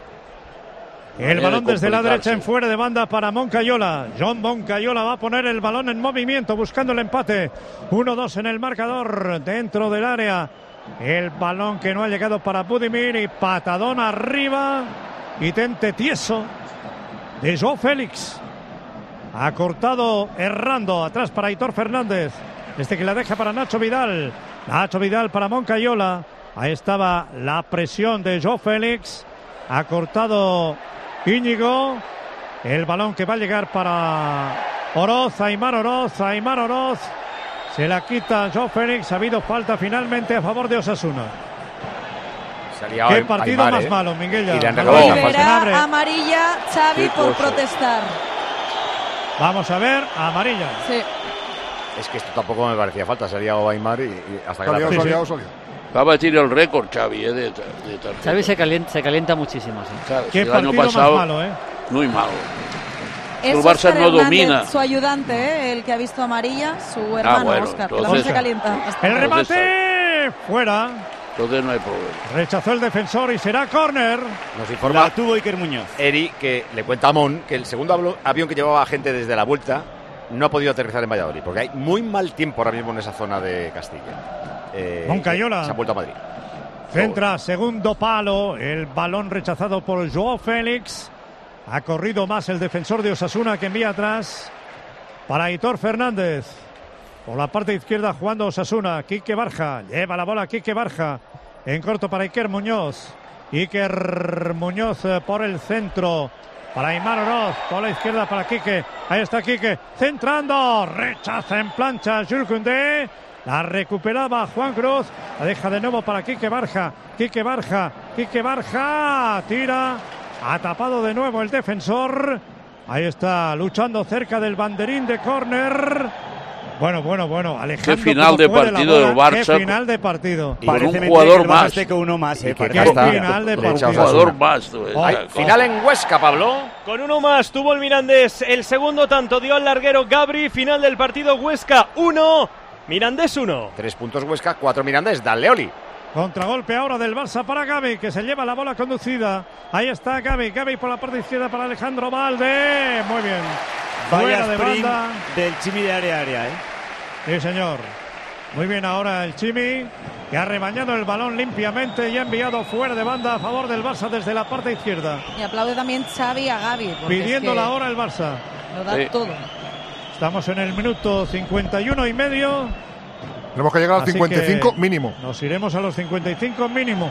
Speaker 10: El balón
Speaker 7: de
Speaker 10: desde la
Speaker 7: complicarse.
Speaker 10: derecha en fuera de banda para Moncayola. John Moncayola va a poner el balón en movimiento buscando el empate. 1-2 en el marcador dentro del área. El balón que no ha llegado para Budimir y patadón arriba. Y tente tieso de Joao Félix. Ha cortado errando atrás para Aitor Fernández. Que la deja para Nacho Vidal. Nacho Vidal para Moncayola. Ahí estaba la presión de Joao Félix. Ha cortado Íñigo. El balón que va a llegar para Oroz. Aimar Oroz. Se la quita Joao Félix. Ha habido falta finalmente a favor de Osasuna.
Speaker 3: Salía
Speaker 10: Qué partido
Speaker 3: Aimar,
Speaker 10: más malo, Minguella.
Speaker 3: Y le han
Speaker 10: No,
Speaker 3: regalado
Speaker 11: Y
Speaker 3: esa falta.
Speaker 11: verá amarilla Xavi
Speaker 7: Qué
Speaker 11: por
Speaker 7: cosa.
Speaker 11: protestar.
Speaker 10: Vamos a ver, amarilla.
Speaker 11: Sí.
Speaker 3: Es que esto tampoco me parecía falta. Salía Aimar y hasta que la
Speaker 12: Salió.
Speaker 7: Va a batir el récord, Xavi, de tarjeta.
Speaker 6: Xavi se calienta muchísimo. Sí.
Speaker 7: Claro,
Speaker 10: Qué
Speaker 7: el año
Speaker 10: partido
Speaker 7: pasado,
Speaker 10: más malo, ¿eh?
Speaker 7: muy malo.
Speaker 11: Es
Speaker 7: El Barça
Speaker 11: Óscar
Speaker 7: no
Speaker 11: Hernández,
Speaker 7: domina.
Speaker 11: su ayudante, el que ha visto amarilla, su hermano
Speaker 7: bueno,
Speaker 11: Óscar, que
Speaker 7: entonces-
Speaker 11: también se calienta.
Speaker 10: El remate fuera.
Speaker 7: Entonces no hay problema.
Speaker 10: Rechazó el defensor y será córner.
Speaker 3: Nos informa
Speaker 5: La tuvo Iker Muñoz.
Speaker 3: Eri, que le cuenta a Mon que el segundo avión que llevaba gente desde la vuelta no ha podido aterrizar en Valladolid, porque hay muy mal tiempo ahora mismo en esa zona de Castilla.
Speaker 10: Moncayola.
Speaker 3: Se ha vuelto a Madrid.
Speaker 10: Centra, segundo palo. El balón rechazado por Joao Félix. Ha corrido más el defensor de Osasuna, que envía atrás para Aitor Fernández. Por la parte izquierda jugando Osasuna. Quique Barja. Lleva la bola Quique Barja. En corto para Iker Muñoz. Iker Muñoz por el centro. Para Aimar Oroz. Por la izquierda para Quique. Ahí está Quique. Centrando. Rechaza en plancha Jules Koundé. La recuperaba Juan Cruz. La deja de nuevo para Quique Barja. Quique Barja. Tira. Ha tapado de nuevo el defensor. Ahí está luchando cerca del banderín de córner. Bueno. Alejandro,
Speaker 7: Qué final de partido del Barça.
Speaker 10: Qué final de partido.
Speaker 7: Y con un jugador más.
Speaker 5: Con uno más,
Speaker 10: Qué
Speaker 5: parece.
Speaker 10: final de partido.
Speaker 7: Un jugador más.
Speaker 3: Final en Huesca, Pablo.
Speaker 9: Con uno más tuvo el Mirandés el segundo tanto, dio al larguero Gabri. Final del partido, Huesca 1, Mirandés 1.
Speaker 3: 3 puntos Huesca, 4 Mirandés. Daleoli.
Speaker 10: Contragolpe ahora del Barça para Gavi, que se lleva la bola conducida. Ahí está Gavi por la parte izquierda para Alejandro Valde. Muy bien.
Speaker 5: Vaya
Speaker 10: Fuera de
Speaker 5: sprint
Speaker 10: banda.
Speaker 5: del Chimi de área a área, ¿eh?
Speaker 10: Sí, señor. Muy bien ahora el Chimi, que ha rebañado el balón limpiamente y ha enviado fuera de banda a favor del Barça desde la parte izquierda.
Speaker 11: Y aplaude también Xavi a Gavi.
Speaker 10: Pidiéndola ahora el Barça.
Speaker 11: Lo da todo.
Speaker 10: Estamos en el minuto 51 y medio.
Speaker 12: Tenemos que llegar al
Speaker 10: Así
Speaker 12: 55
Speaker 10: que
Speaker 12: mínimo.
Speaker 10: Nos iremos a los 55 mínimo.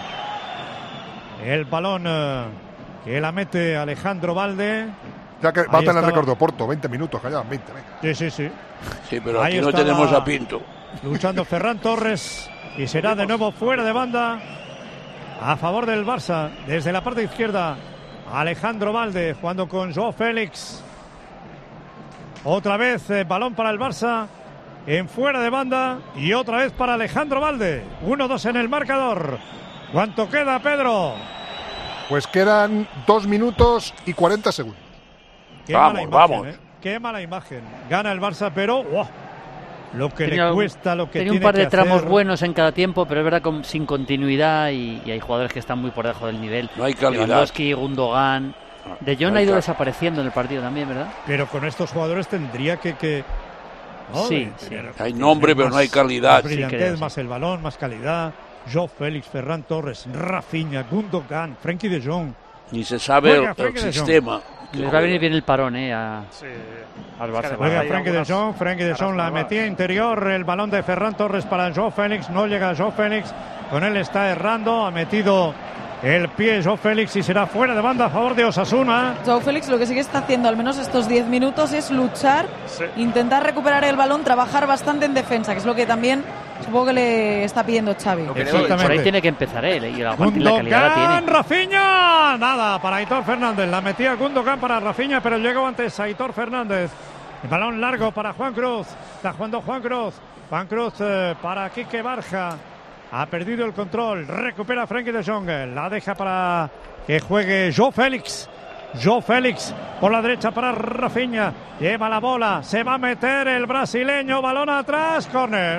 Speaker 10: El balón que la mete Alejandro Valde.
Speaker 12: Ya que va a
Speaker 10: Ahí
Speaker 12: tener
Speaker 10: estaba.
Speaker 12: récord de Oporto, 20 minutos, que ya 20, venga.
Speaker 10: Sí.
Speaker 7: Sí, pero
Speaker 10: Ahí
Speaker 7: aquí no
Speaker 10: estaba
Speaker 7: tenemos a Pinto.
Speaker 10: Luchando Ferran Torres y será de nuevo fuera de banda a favor del Barça. Desde la parte izquierda Alejandro Valde jugando con Joao Félix. Otra vez balón para el Barça en fuera de banda y otra vez para Alejandro Valde. 1-2 en el marcador. ¿Cuánto queda, Pedro?
Speaker 12: Pues quedan 2 minutos y 40 segundos.
Speaker 10: Qué mala imagen, Qué mala imagen. Gana el Barça, pero lo que le cuesta, lo que tiene
Speaker 6: un par de
Speaker 10: que
Speaker 6: tramos
Speaker 10: hacer.
Speaker 6: buenos en cada tiempo, pero es verdad sin continuidad y hay jugadores que están muy por debajo del nivel.
Speaker 7: No hay calidad.
Speaker 6: Lewandowski, Gundogan. De Jong ha ido desapareciendo en el partido también, ¿verdad?
Speaker 10: Pero con estos jugadores tendría que
Speaker 6: sí.
Speaker 7: Hay nombre, pero no hay calidad.
Speaker 10: Más brillantez, más el balón, más calidad. Joao Félix, Ferran Torres, Rafinha, Gundogan, Frenkie de Jong.
Speaker 7: Ni se sabe el sistema.
Speaker 6: Les va a venir bien el parón, al Barça.
Speaker 10: Juega Frenkie de Jong la metía interior, el balón de Ferran Torres para Joao Félix, no llega Joao Félix, con él está errando, ha metido el pie Joao Félix y será fuera de banda a favor de Osasuna.
Speaker 11: Joao Félix lo que sí que está haciendo, al menos estos 10 minutos, es luchar, intentar recuperar el balón, trabajar bastante en defensa, que es lo que también supongo que le está pidiendo Xavi.
Speaker 6: Por ahí tiene que empezar él y la calidad la tiene.
Speaker 10: Rafinha, nada para Aitor Fernández, la metía Gundogan para Rafinha, pero llegó antes Aitor Fernández. El balón largo para Juan Cruz, está jugando Juan Cruz para Quique Barja. Ha perdido el control, recupera Frenkie de Jong, la deja para que juegue Joao Félix. Joao Félix por la derecha para Rafinha, lleva la bola, se va a meter el brasileño, balón atrás, córner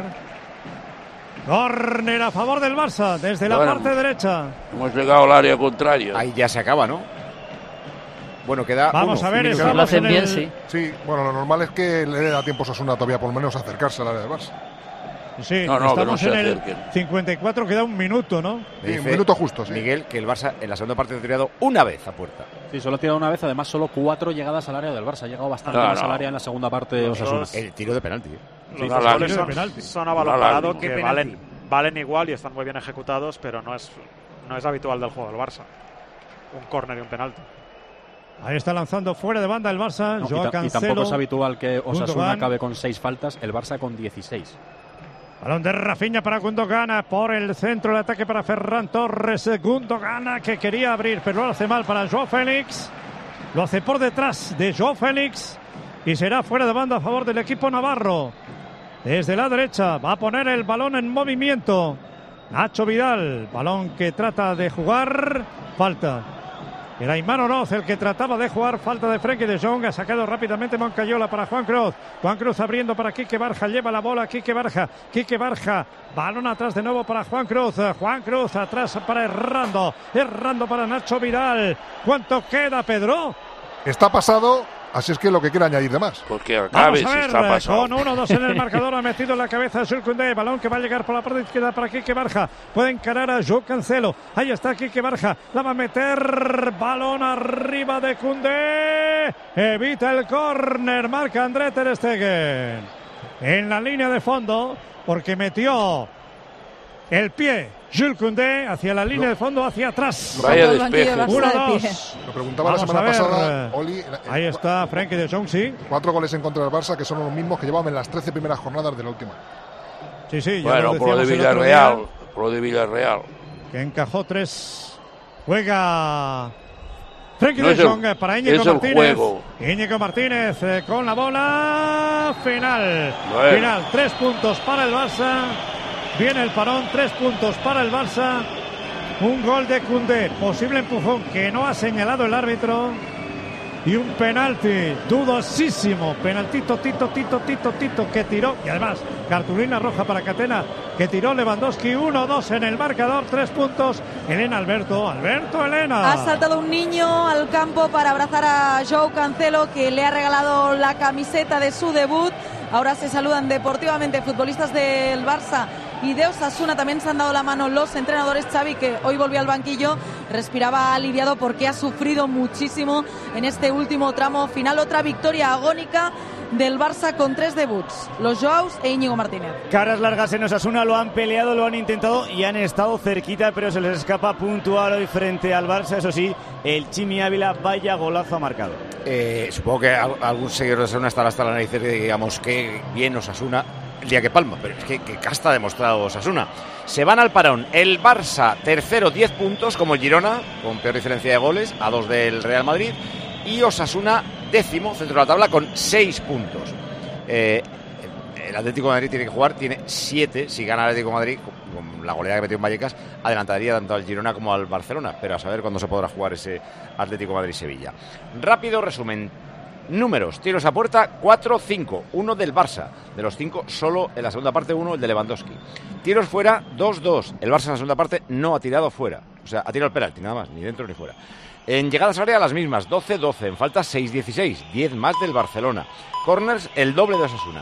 Speaker 10: a favor del Barça, desde la parte derecha.
Speaker 7: Hemos llegado al área contraria.
Speaker 3: Ahí ya se acaba, ¿no? Bueno, queda
Speaker 10: Vamos a ver,
Speaker 3: lo
Speaker 10: hacen
Speaker 3: bien,
Speaker 12: Sí, bueno, lo normal es que le dé tiempo a Osasuna todavía por lo menos acercarse al área del Barça.
Speaker 10: Sí, estamos en el 54, queda un minuto, ¿no?
Speaker 12: Sí, un minuto justo, sí.
Speaker 3: Miguel, que el Barça en la segunda parte ha tirado una vez a puerta.
Speaker 13: Sí, solo ha tirado una vez, además solo 4 llegadas al área del Barça. Ha llegado bastante más al área en la segunda parte de Osasuna.
Speaker 3: El tiro de penalti.
Speaker 8: Los goles son a balón parado que valen igual y están muy bien ejecutados, pero no es habitual del juego del Barça. Un córner y un penalti.
Speaker 10: Ahí está lanzando fuera de banda el Barça.
Speaker 13: Y tampoco es habitual que Osasuna acabe con 6 faltas, el Barça con 16.
Speaker 10: Balón de Rafinha para Gundogan, por el centro el ataque para Ferran Torres. Gundogan que quería abrir, pero lo hace mal para Joao Félix. Lo hace por detrás de Joao Félix y será fuera de banda a favor del equipo navarro. Desde la derecha va a poner el balón en movimiento Nacho Vidal, balón que trata de jugar, falta. Era Imán Oroz el que trataba de jugar, falta de Frenkie de Jong, ha sacado rápidamente Moncayola para Juan Cruz. Juan Cruz abriendo para Quique Barja, lleva la bola Quique Barja, balón atrás de nuevo para Juan Cruz atrás para Errando para Nacho Vidal. ¿Cuánto queda, Pedro?
Speaker 12: Está pasado, así es que lo que quiera añadir de más.
Speaker 7: Porque acabe,
Speaker 10: vamos a ver,
Speaker 7: si está pasado.
Speaker 10: con 1-2 en el marcador, ha metido en la cabeza a Jules Koundé, balón que va a llegar por la parte izquierda para Quique Barja, puede encarar a Joao Cancelo, ahí está Quique Barja, la va a meter, balón arriba de Koundé, evita el córner, marca André Ter Stegen en la línea de fondo, porque metió el pie Jules Koundé hacia la línea de fondo, hacia atrás.
Speaker 7: Vaya despeje.
Speaker 10: 1-2.
Speaker 12: Lo preguntaba la semana pasada, Oli.
Speaker 10: Ahí está Frenkie de Jong, sí.
Speaker 12: 4 goles en contra del Barça, que son los mismos que llevaban en las 13 primeras jornadas de la última.
Speaker 10: Sí, ya
Speaker 7: bueno,
Speaker 10: lo
Speaker 7: por lo de Villarreal.
Speaker 10: Que encajó 3. Juega Frenkie de Jong para Íñigo Martínez. Íñigo Martínez con la bola. Final. 3 puntos para el Barça. Viene el parón, 3 puntos para el Barça. Un gol de Koundé, posible empujón que no ha señalado el árbitro. Y un penalti dudosísimo. Penaltito, Tito, que tiró. Y además, cartulina roja para Catena, que tiró Lewandowski. 1-2 en el marcador, 3 puntos. Alberto Elena.
Speaker 11: Ha saltado un niño al campo para abrazar a Joao Cancelo, que le ha regalado la camiseta de su debut. Ahora se saludan deportivamente futbolistas del Barça y de Osasuna. También se han dado la mano los entrenadores. Xavi, que hoy volvió al banquillo, respiraba aliviado porque ha sufrido muchísimo en este último tramo final. Otra victoria agónica del Barça con 3 debuts, los Joaos e Íñigo Martínez.
Speaker 5: Caras largas en Osasuna, lo han peleado, lo han intentado y han estado cerquita, pero se les escapa puntual hoy frente al Barça. Eso sí, el Chimi Ávila, vaya golazo ha marcado.
Speaker 3: Supongo que algún seguidor de Osasuna estará hasta la nariz de que digamos que bien Osasuna el día que palma, pero es que casta ha demostrado Osasuna. Se van al parón el Barça, tercero, 10 puntos, como el Girona, con peor diferencia de goles, a 2 del Real Madrid, y Osasuna, décimo, centro de la tabla, con 6 puntos. El Atlético de Madrid tiene que jugar, tiene 7, si gana el Atlético de Madrid, con la goleada que metió en Vallecas, adelantaría tanto al Girona como al Barcelona, pero a saber cuándo se podrá jugar ese Atlético de Madrid-Sevilla. Rápido resumen. Números, tiros a puerta 4-5, 1 del Barça, de los 5 solo en la segunda parte 1 el de Lewandowski. Tiros fuera 2-2, el Barça en la segunda parte no ha tirado fuera, o sea, ha tirado el penalti nada más, ni dentro ni fuera. En llegadas a área las mismas, 12-12, en falta 6-16, 10 más del Barcelona. Corners el doble de Osasuna,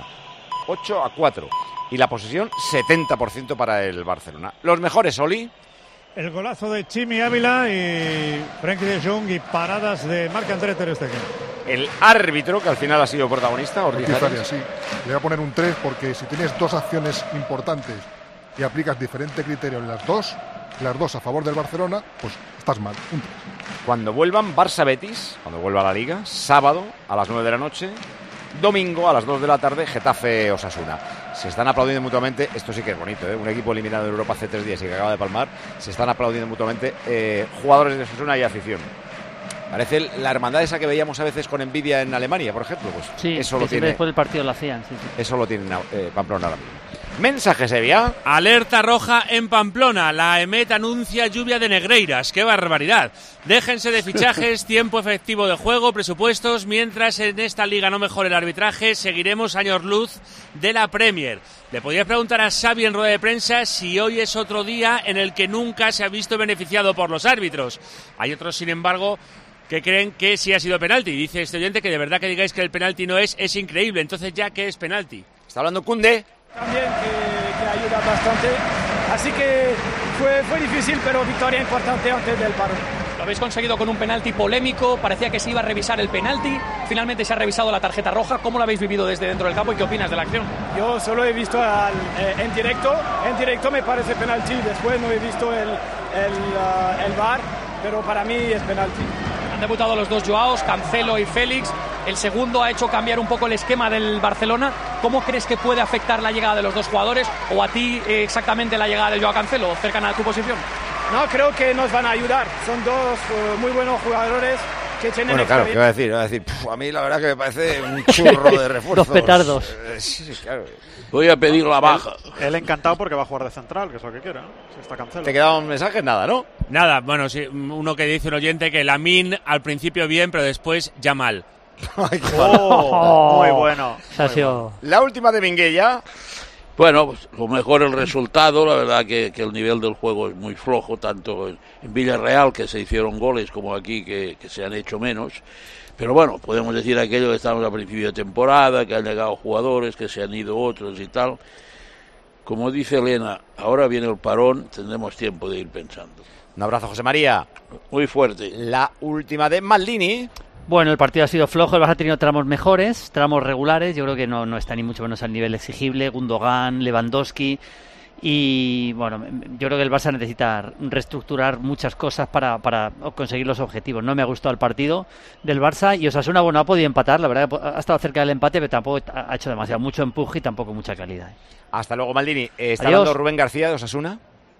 Speaker 3: 8-4, y la posesión 70% para el Barcelona. Los mejores, Oli.
Speaker 10: El golazo de Chimi Ávila y Frenkie de Jong y paradas de Marc-André ter Stegen.
Speaker 3: El árbitro, que al final ha sido protagonista, Ortiz Arias.
Speaker 12: Sí, le voy a poner un 3 porque si tienes dos acciones importantes y aplicas diferente criterio en las dos a favor del Barcelona, pues estás mal, un 3.
Speaker 3: Cuando vuelvan Barça-Betis, cuando vuelva a la Liga, sábado a las 9 de la noche, domingo a las 2 de la tarde, Getafe-Osasuna. Se están aplaudiendo mutuamente, esto sí que es bonito, un equipo eliminado de Europa hace 3 días y que acaba de palmar, se están aplaudiendo mutuamente jugadores de Osasuna y afición. Parece la hermandad esa que veíamos a veces con envidia en Alemania, por ejemplo. Pues
Speaker 6: sí,
Speaker 3: eso lo tiene.
Speaker 6: Después del partido lo hacían. Sí.
Speaker 3: Eso lo tiene Pamplona ahora mismo. Mensaje, Sevilla.
Speaker 15: Alerta roja en Pamplona. La EMET anuncia lluvia de negreiras. ¡Qué barbaridad! Déjense de fichajes, tiempo efectivo de juego, presupuestos. Mientras en esta liga no mejore el arbitraje, seguiremos años luz de la Premier. Le podías preguntar a Xavi en rueda de prensa si hoy es otro día en el que nunca se ha visto beneficiado por los árbitros. Hay otros, sin embargo, que creen que sí ha sido penalti. Dice este oyente que de verdad que digáis que el penalti no es increíble. Entonces, ¿ya qué es penalti?
Speaker 3: Está hablando Koundé.
Speaker 17: También que ayuda bastante. Así que fue difícil, pero victoria importante antes del paro.
Speaker 18: Lo habéis conseguido con un penalti polémico. Parecía que se iba a revisar el penalti. Finalmente se ha revisado la tarjeta roja. ¿Cómo lo habéis vivido desde dentro del campo y qué opinas de la acción?
Speaker 17: Yo solo he visto en directo. En directo me parece penalti. Después no he visto el VAR, pero para mí es penalti.
Speaker 18: Han debutado los dos Joaos, Cancelo y Félix. El segundo ha hecho cambiar un poco el esquema del Barcelona. ¿Cómo crees que puede afectar la llegada de los dos jugadores o a ti exactamente la llegada de Joao Cancelo cercana a tu posición?
Speaker 17: No, creo que nos van a ayudar. Son dos muy buenos jugadores que tienen
Speaker 3: experiencia. Claro, ¿qué va a decir? A mí la verdad que me parece un churro de refuerzos.
Speaker 6: Dos petardos.
Speaker 3: Sí, claro.
Speaker 7: Voy a pedir la baja.
Speaker 8: Él encantado porque va a jugar de central, que es lo que quiera, ¿no? Si está Cancelo.
Speaker 3: ¿Te quedaba un mensaje? Nada, ¿no?
Speaker 15: Nada, bueno, sí, uno que dice un oyente que Lamine al principio bien, pero después ya mal.
Speaker 8: Ay, muy bueno.
Speaker 3: La última de Minguella.
Speaker 7: Bueno, pues, lo mejor el resultado, la verdad que el nivel del juego es muy flojo, tanto en Villarreal, que se hicieron goles, como aquí, que se han hecho menos. Pero bueno, podemos decir aquello que estamos a principio de temporada, que han llegado jugadores, que se han ido otros y tal. Como dice Elena, ahora viene el parón, tendremos tiempo de ir pensando.
Speaker 3: Un abrazo, José María.
Speaker 7: Muy fuerte.
Speaker 3: La última de Maldini.
Speaker 6: Bueno, el partido ha sido flojo, el Barça ha tenido tramos mejores, tramos regulares, yo creo que no está ni mucho menos al nivel exigible, Gundogan, Lewandowski, y bueno, yo creo que el Barça necesita reestructurar muchas cosas para conseguir los objetivos. No me ha gustado el partido del Barça y Osasuna, bueno, ha podido empatar, la verdad que ha estado cerca del empate, pero tampoco ha hecho demasiado, mucho empuje y tampoco mucha calidad.
Speaker 3: Hasta luego, Maldini. Está hablando Rubén García de Osasuna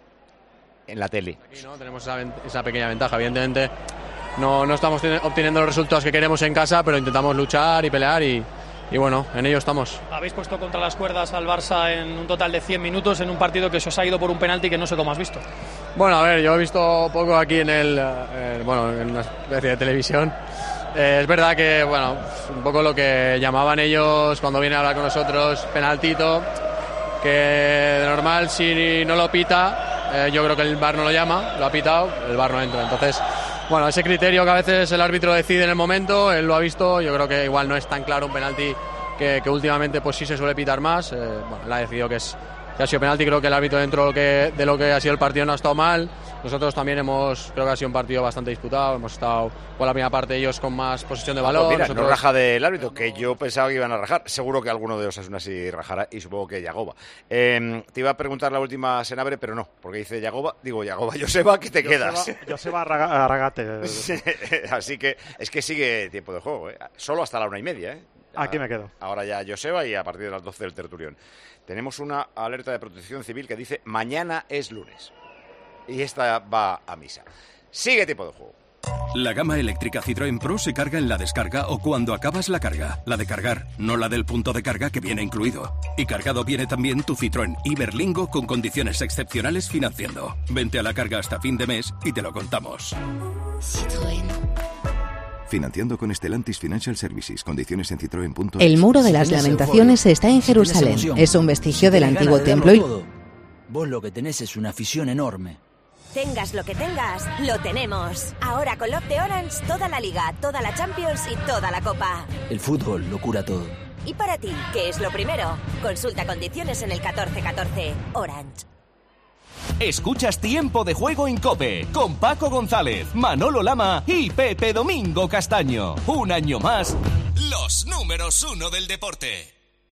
Speaker 3: en la tele.
Speaker 19: Aquí no tenemos esa pequeña ventaja, evidentemente. No estamos obteniendo los resultados que queremos en casa, pero intentamos luchar y pelear y bueno, en ello estamos.
Speaker 18: Habéis puesto contra las cuerdas al Barça en un total de 100 minutos en un partido que se os ha ido por un penalti que no sé cómo has visto.
Speaker 19: Bueno, a ver, yo he visto poco aquí en en una especie de televisión. Es verdad que, bueno, un poco lo que llamaban ellos cuando vienen a hablar con nosotros, penaltito, que de normal si no lo pita, yo creo que el VAR no lo llama, lo ha pitado, el VAR no entra, entonces... Bueno, ese criterio que a veces el árbitro decide en el momento, él lo ha visto, yo creo que igual no es tan claro un penalti que últimamente pues sí se suele pitar más. Bueno, él ha decidido que ha sido penalti, creo que el árbitro dentro de lo que ha sido el partido no ha estado mal. Nosotros también creo que ha sido un partido bastante disputado, hemos estado por la primera parte ellos con más posesión de balón.
Speaker 3: Mira, nosotros... no raja del árbitro, que yo pensaba que iban a rajar, seguro que alguno de Osasuna sí rajará y supongo que Yagoba. Te iba a preguntar la última, Senabre, pero no, porque dice Yagoba, Joseba, que te quedas.
Speaker 8: Joseba Arragate.
Speaker 3: Así que es que sigue tiempo de juego, solo hasta la 1:30,
Speaker 8: Aquí me quedo.
Speaker 3: Ahora ya Joseba y a partir de las 12 del tertulión. Tenemos una alerta de Protección Civil que dice mañana es lunes. Y esta va a misa. Sigue Tiempo de Juego.
Speaker 20: La gama eléctrica Citroën Pro se carga en la descarga o cuando acabas la carga. La de cargar, no la del punto de carga que viene incluido. Y cargado viene también tu Citroën Iberlingo con condiciones excepcionales financiando. Vente a la carga hasta fin de mes y te lo contamos.
Speaker 21: Citroën. Financiando con Stellantis Financial Services. Condiciones en citroen.es.
Speaker 22: El Muro de las Lamentaciones está en Jerusalén. Es un vestigio del antiguo templo y...
Speaker 23: Vos lo que tenés es una afición enorme.
Speaker 24: Tengas lo que tengas, lo tenemos. Ahora con Love de Orange, toda la Liga, toda la Champions y toda la Copa.
Speaker 23: El fútbol lo cura todo.
Speaker 24: Y para ti, ¿qué es lo primero? Consulta condiciones en el 1414. Orange.
Speaker 25: Escuchas Tiempo de Juego en COPE, con Paco González, Manolo Lama y Pepe Domingo Castaño. Un año más, los números 1 del deporte.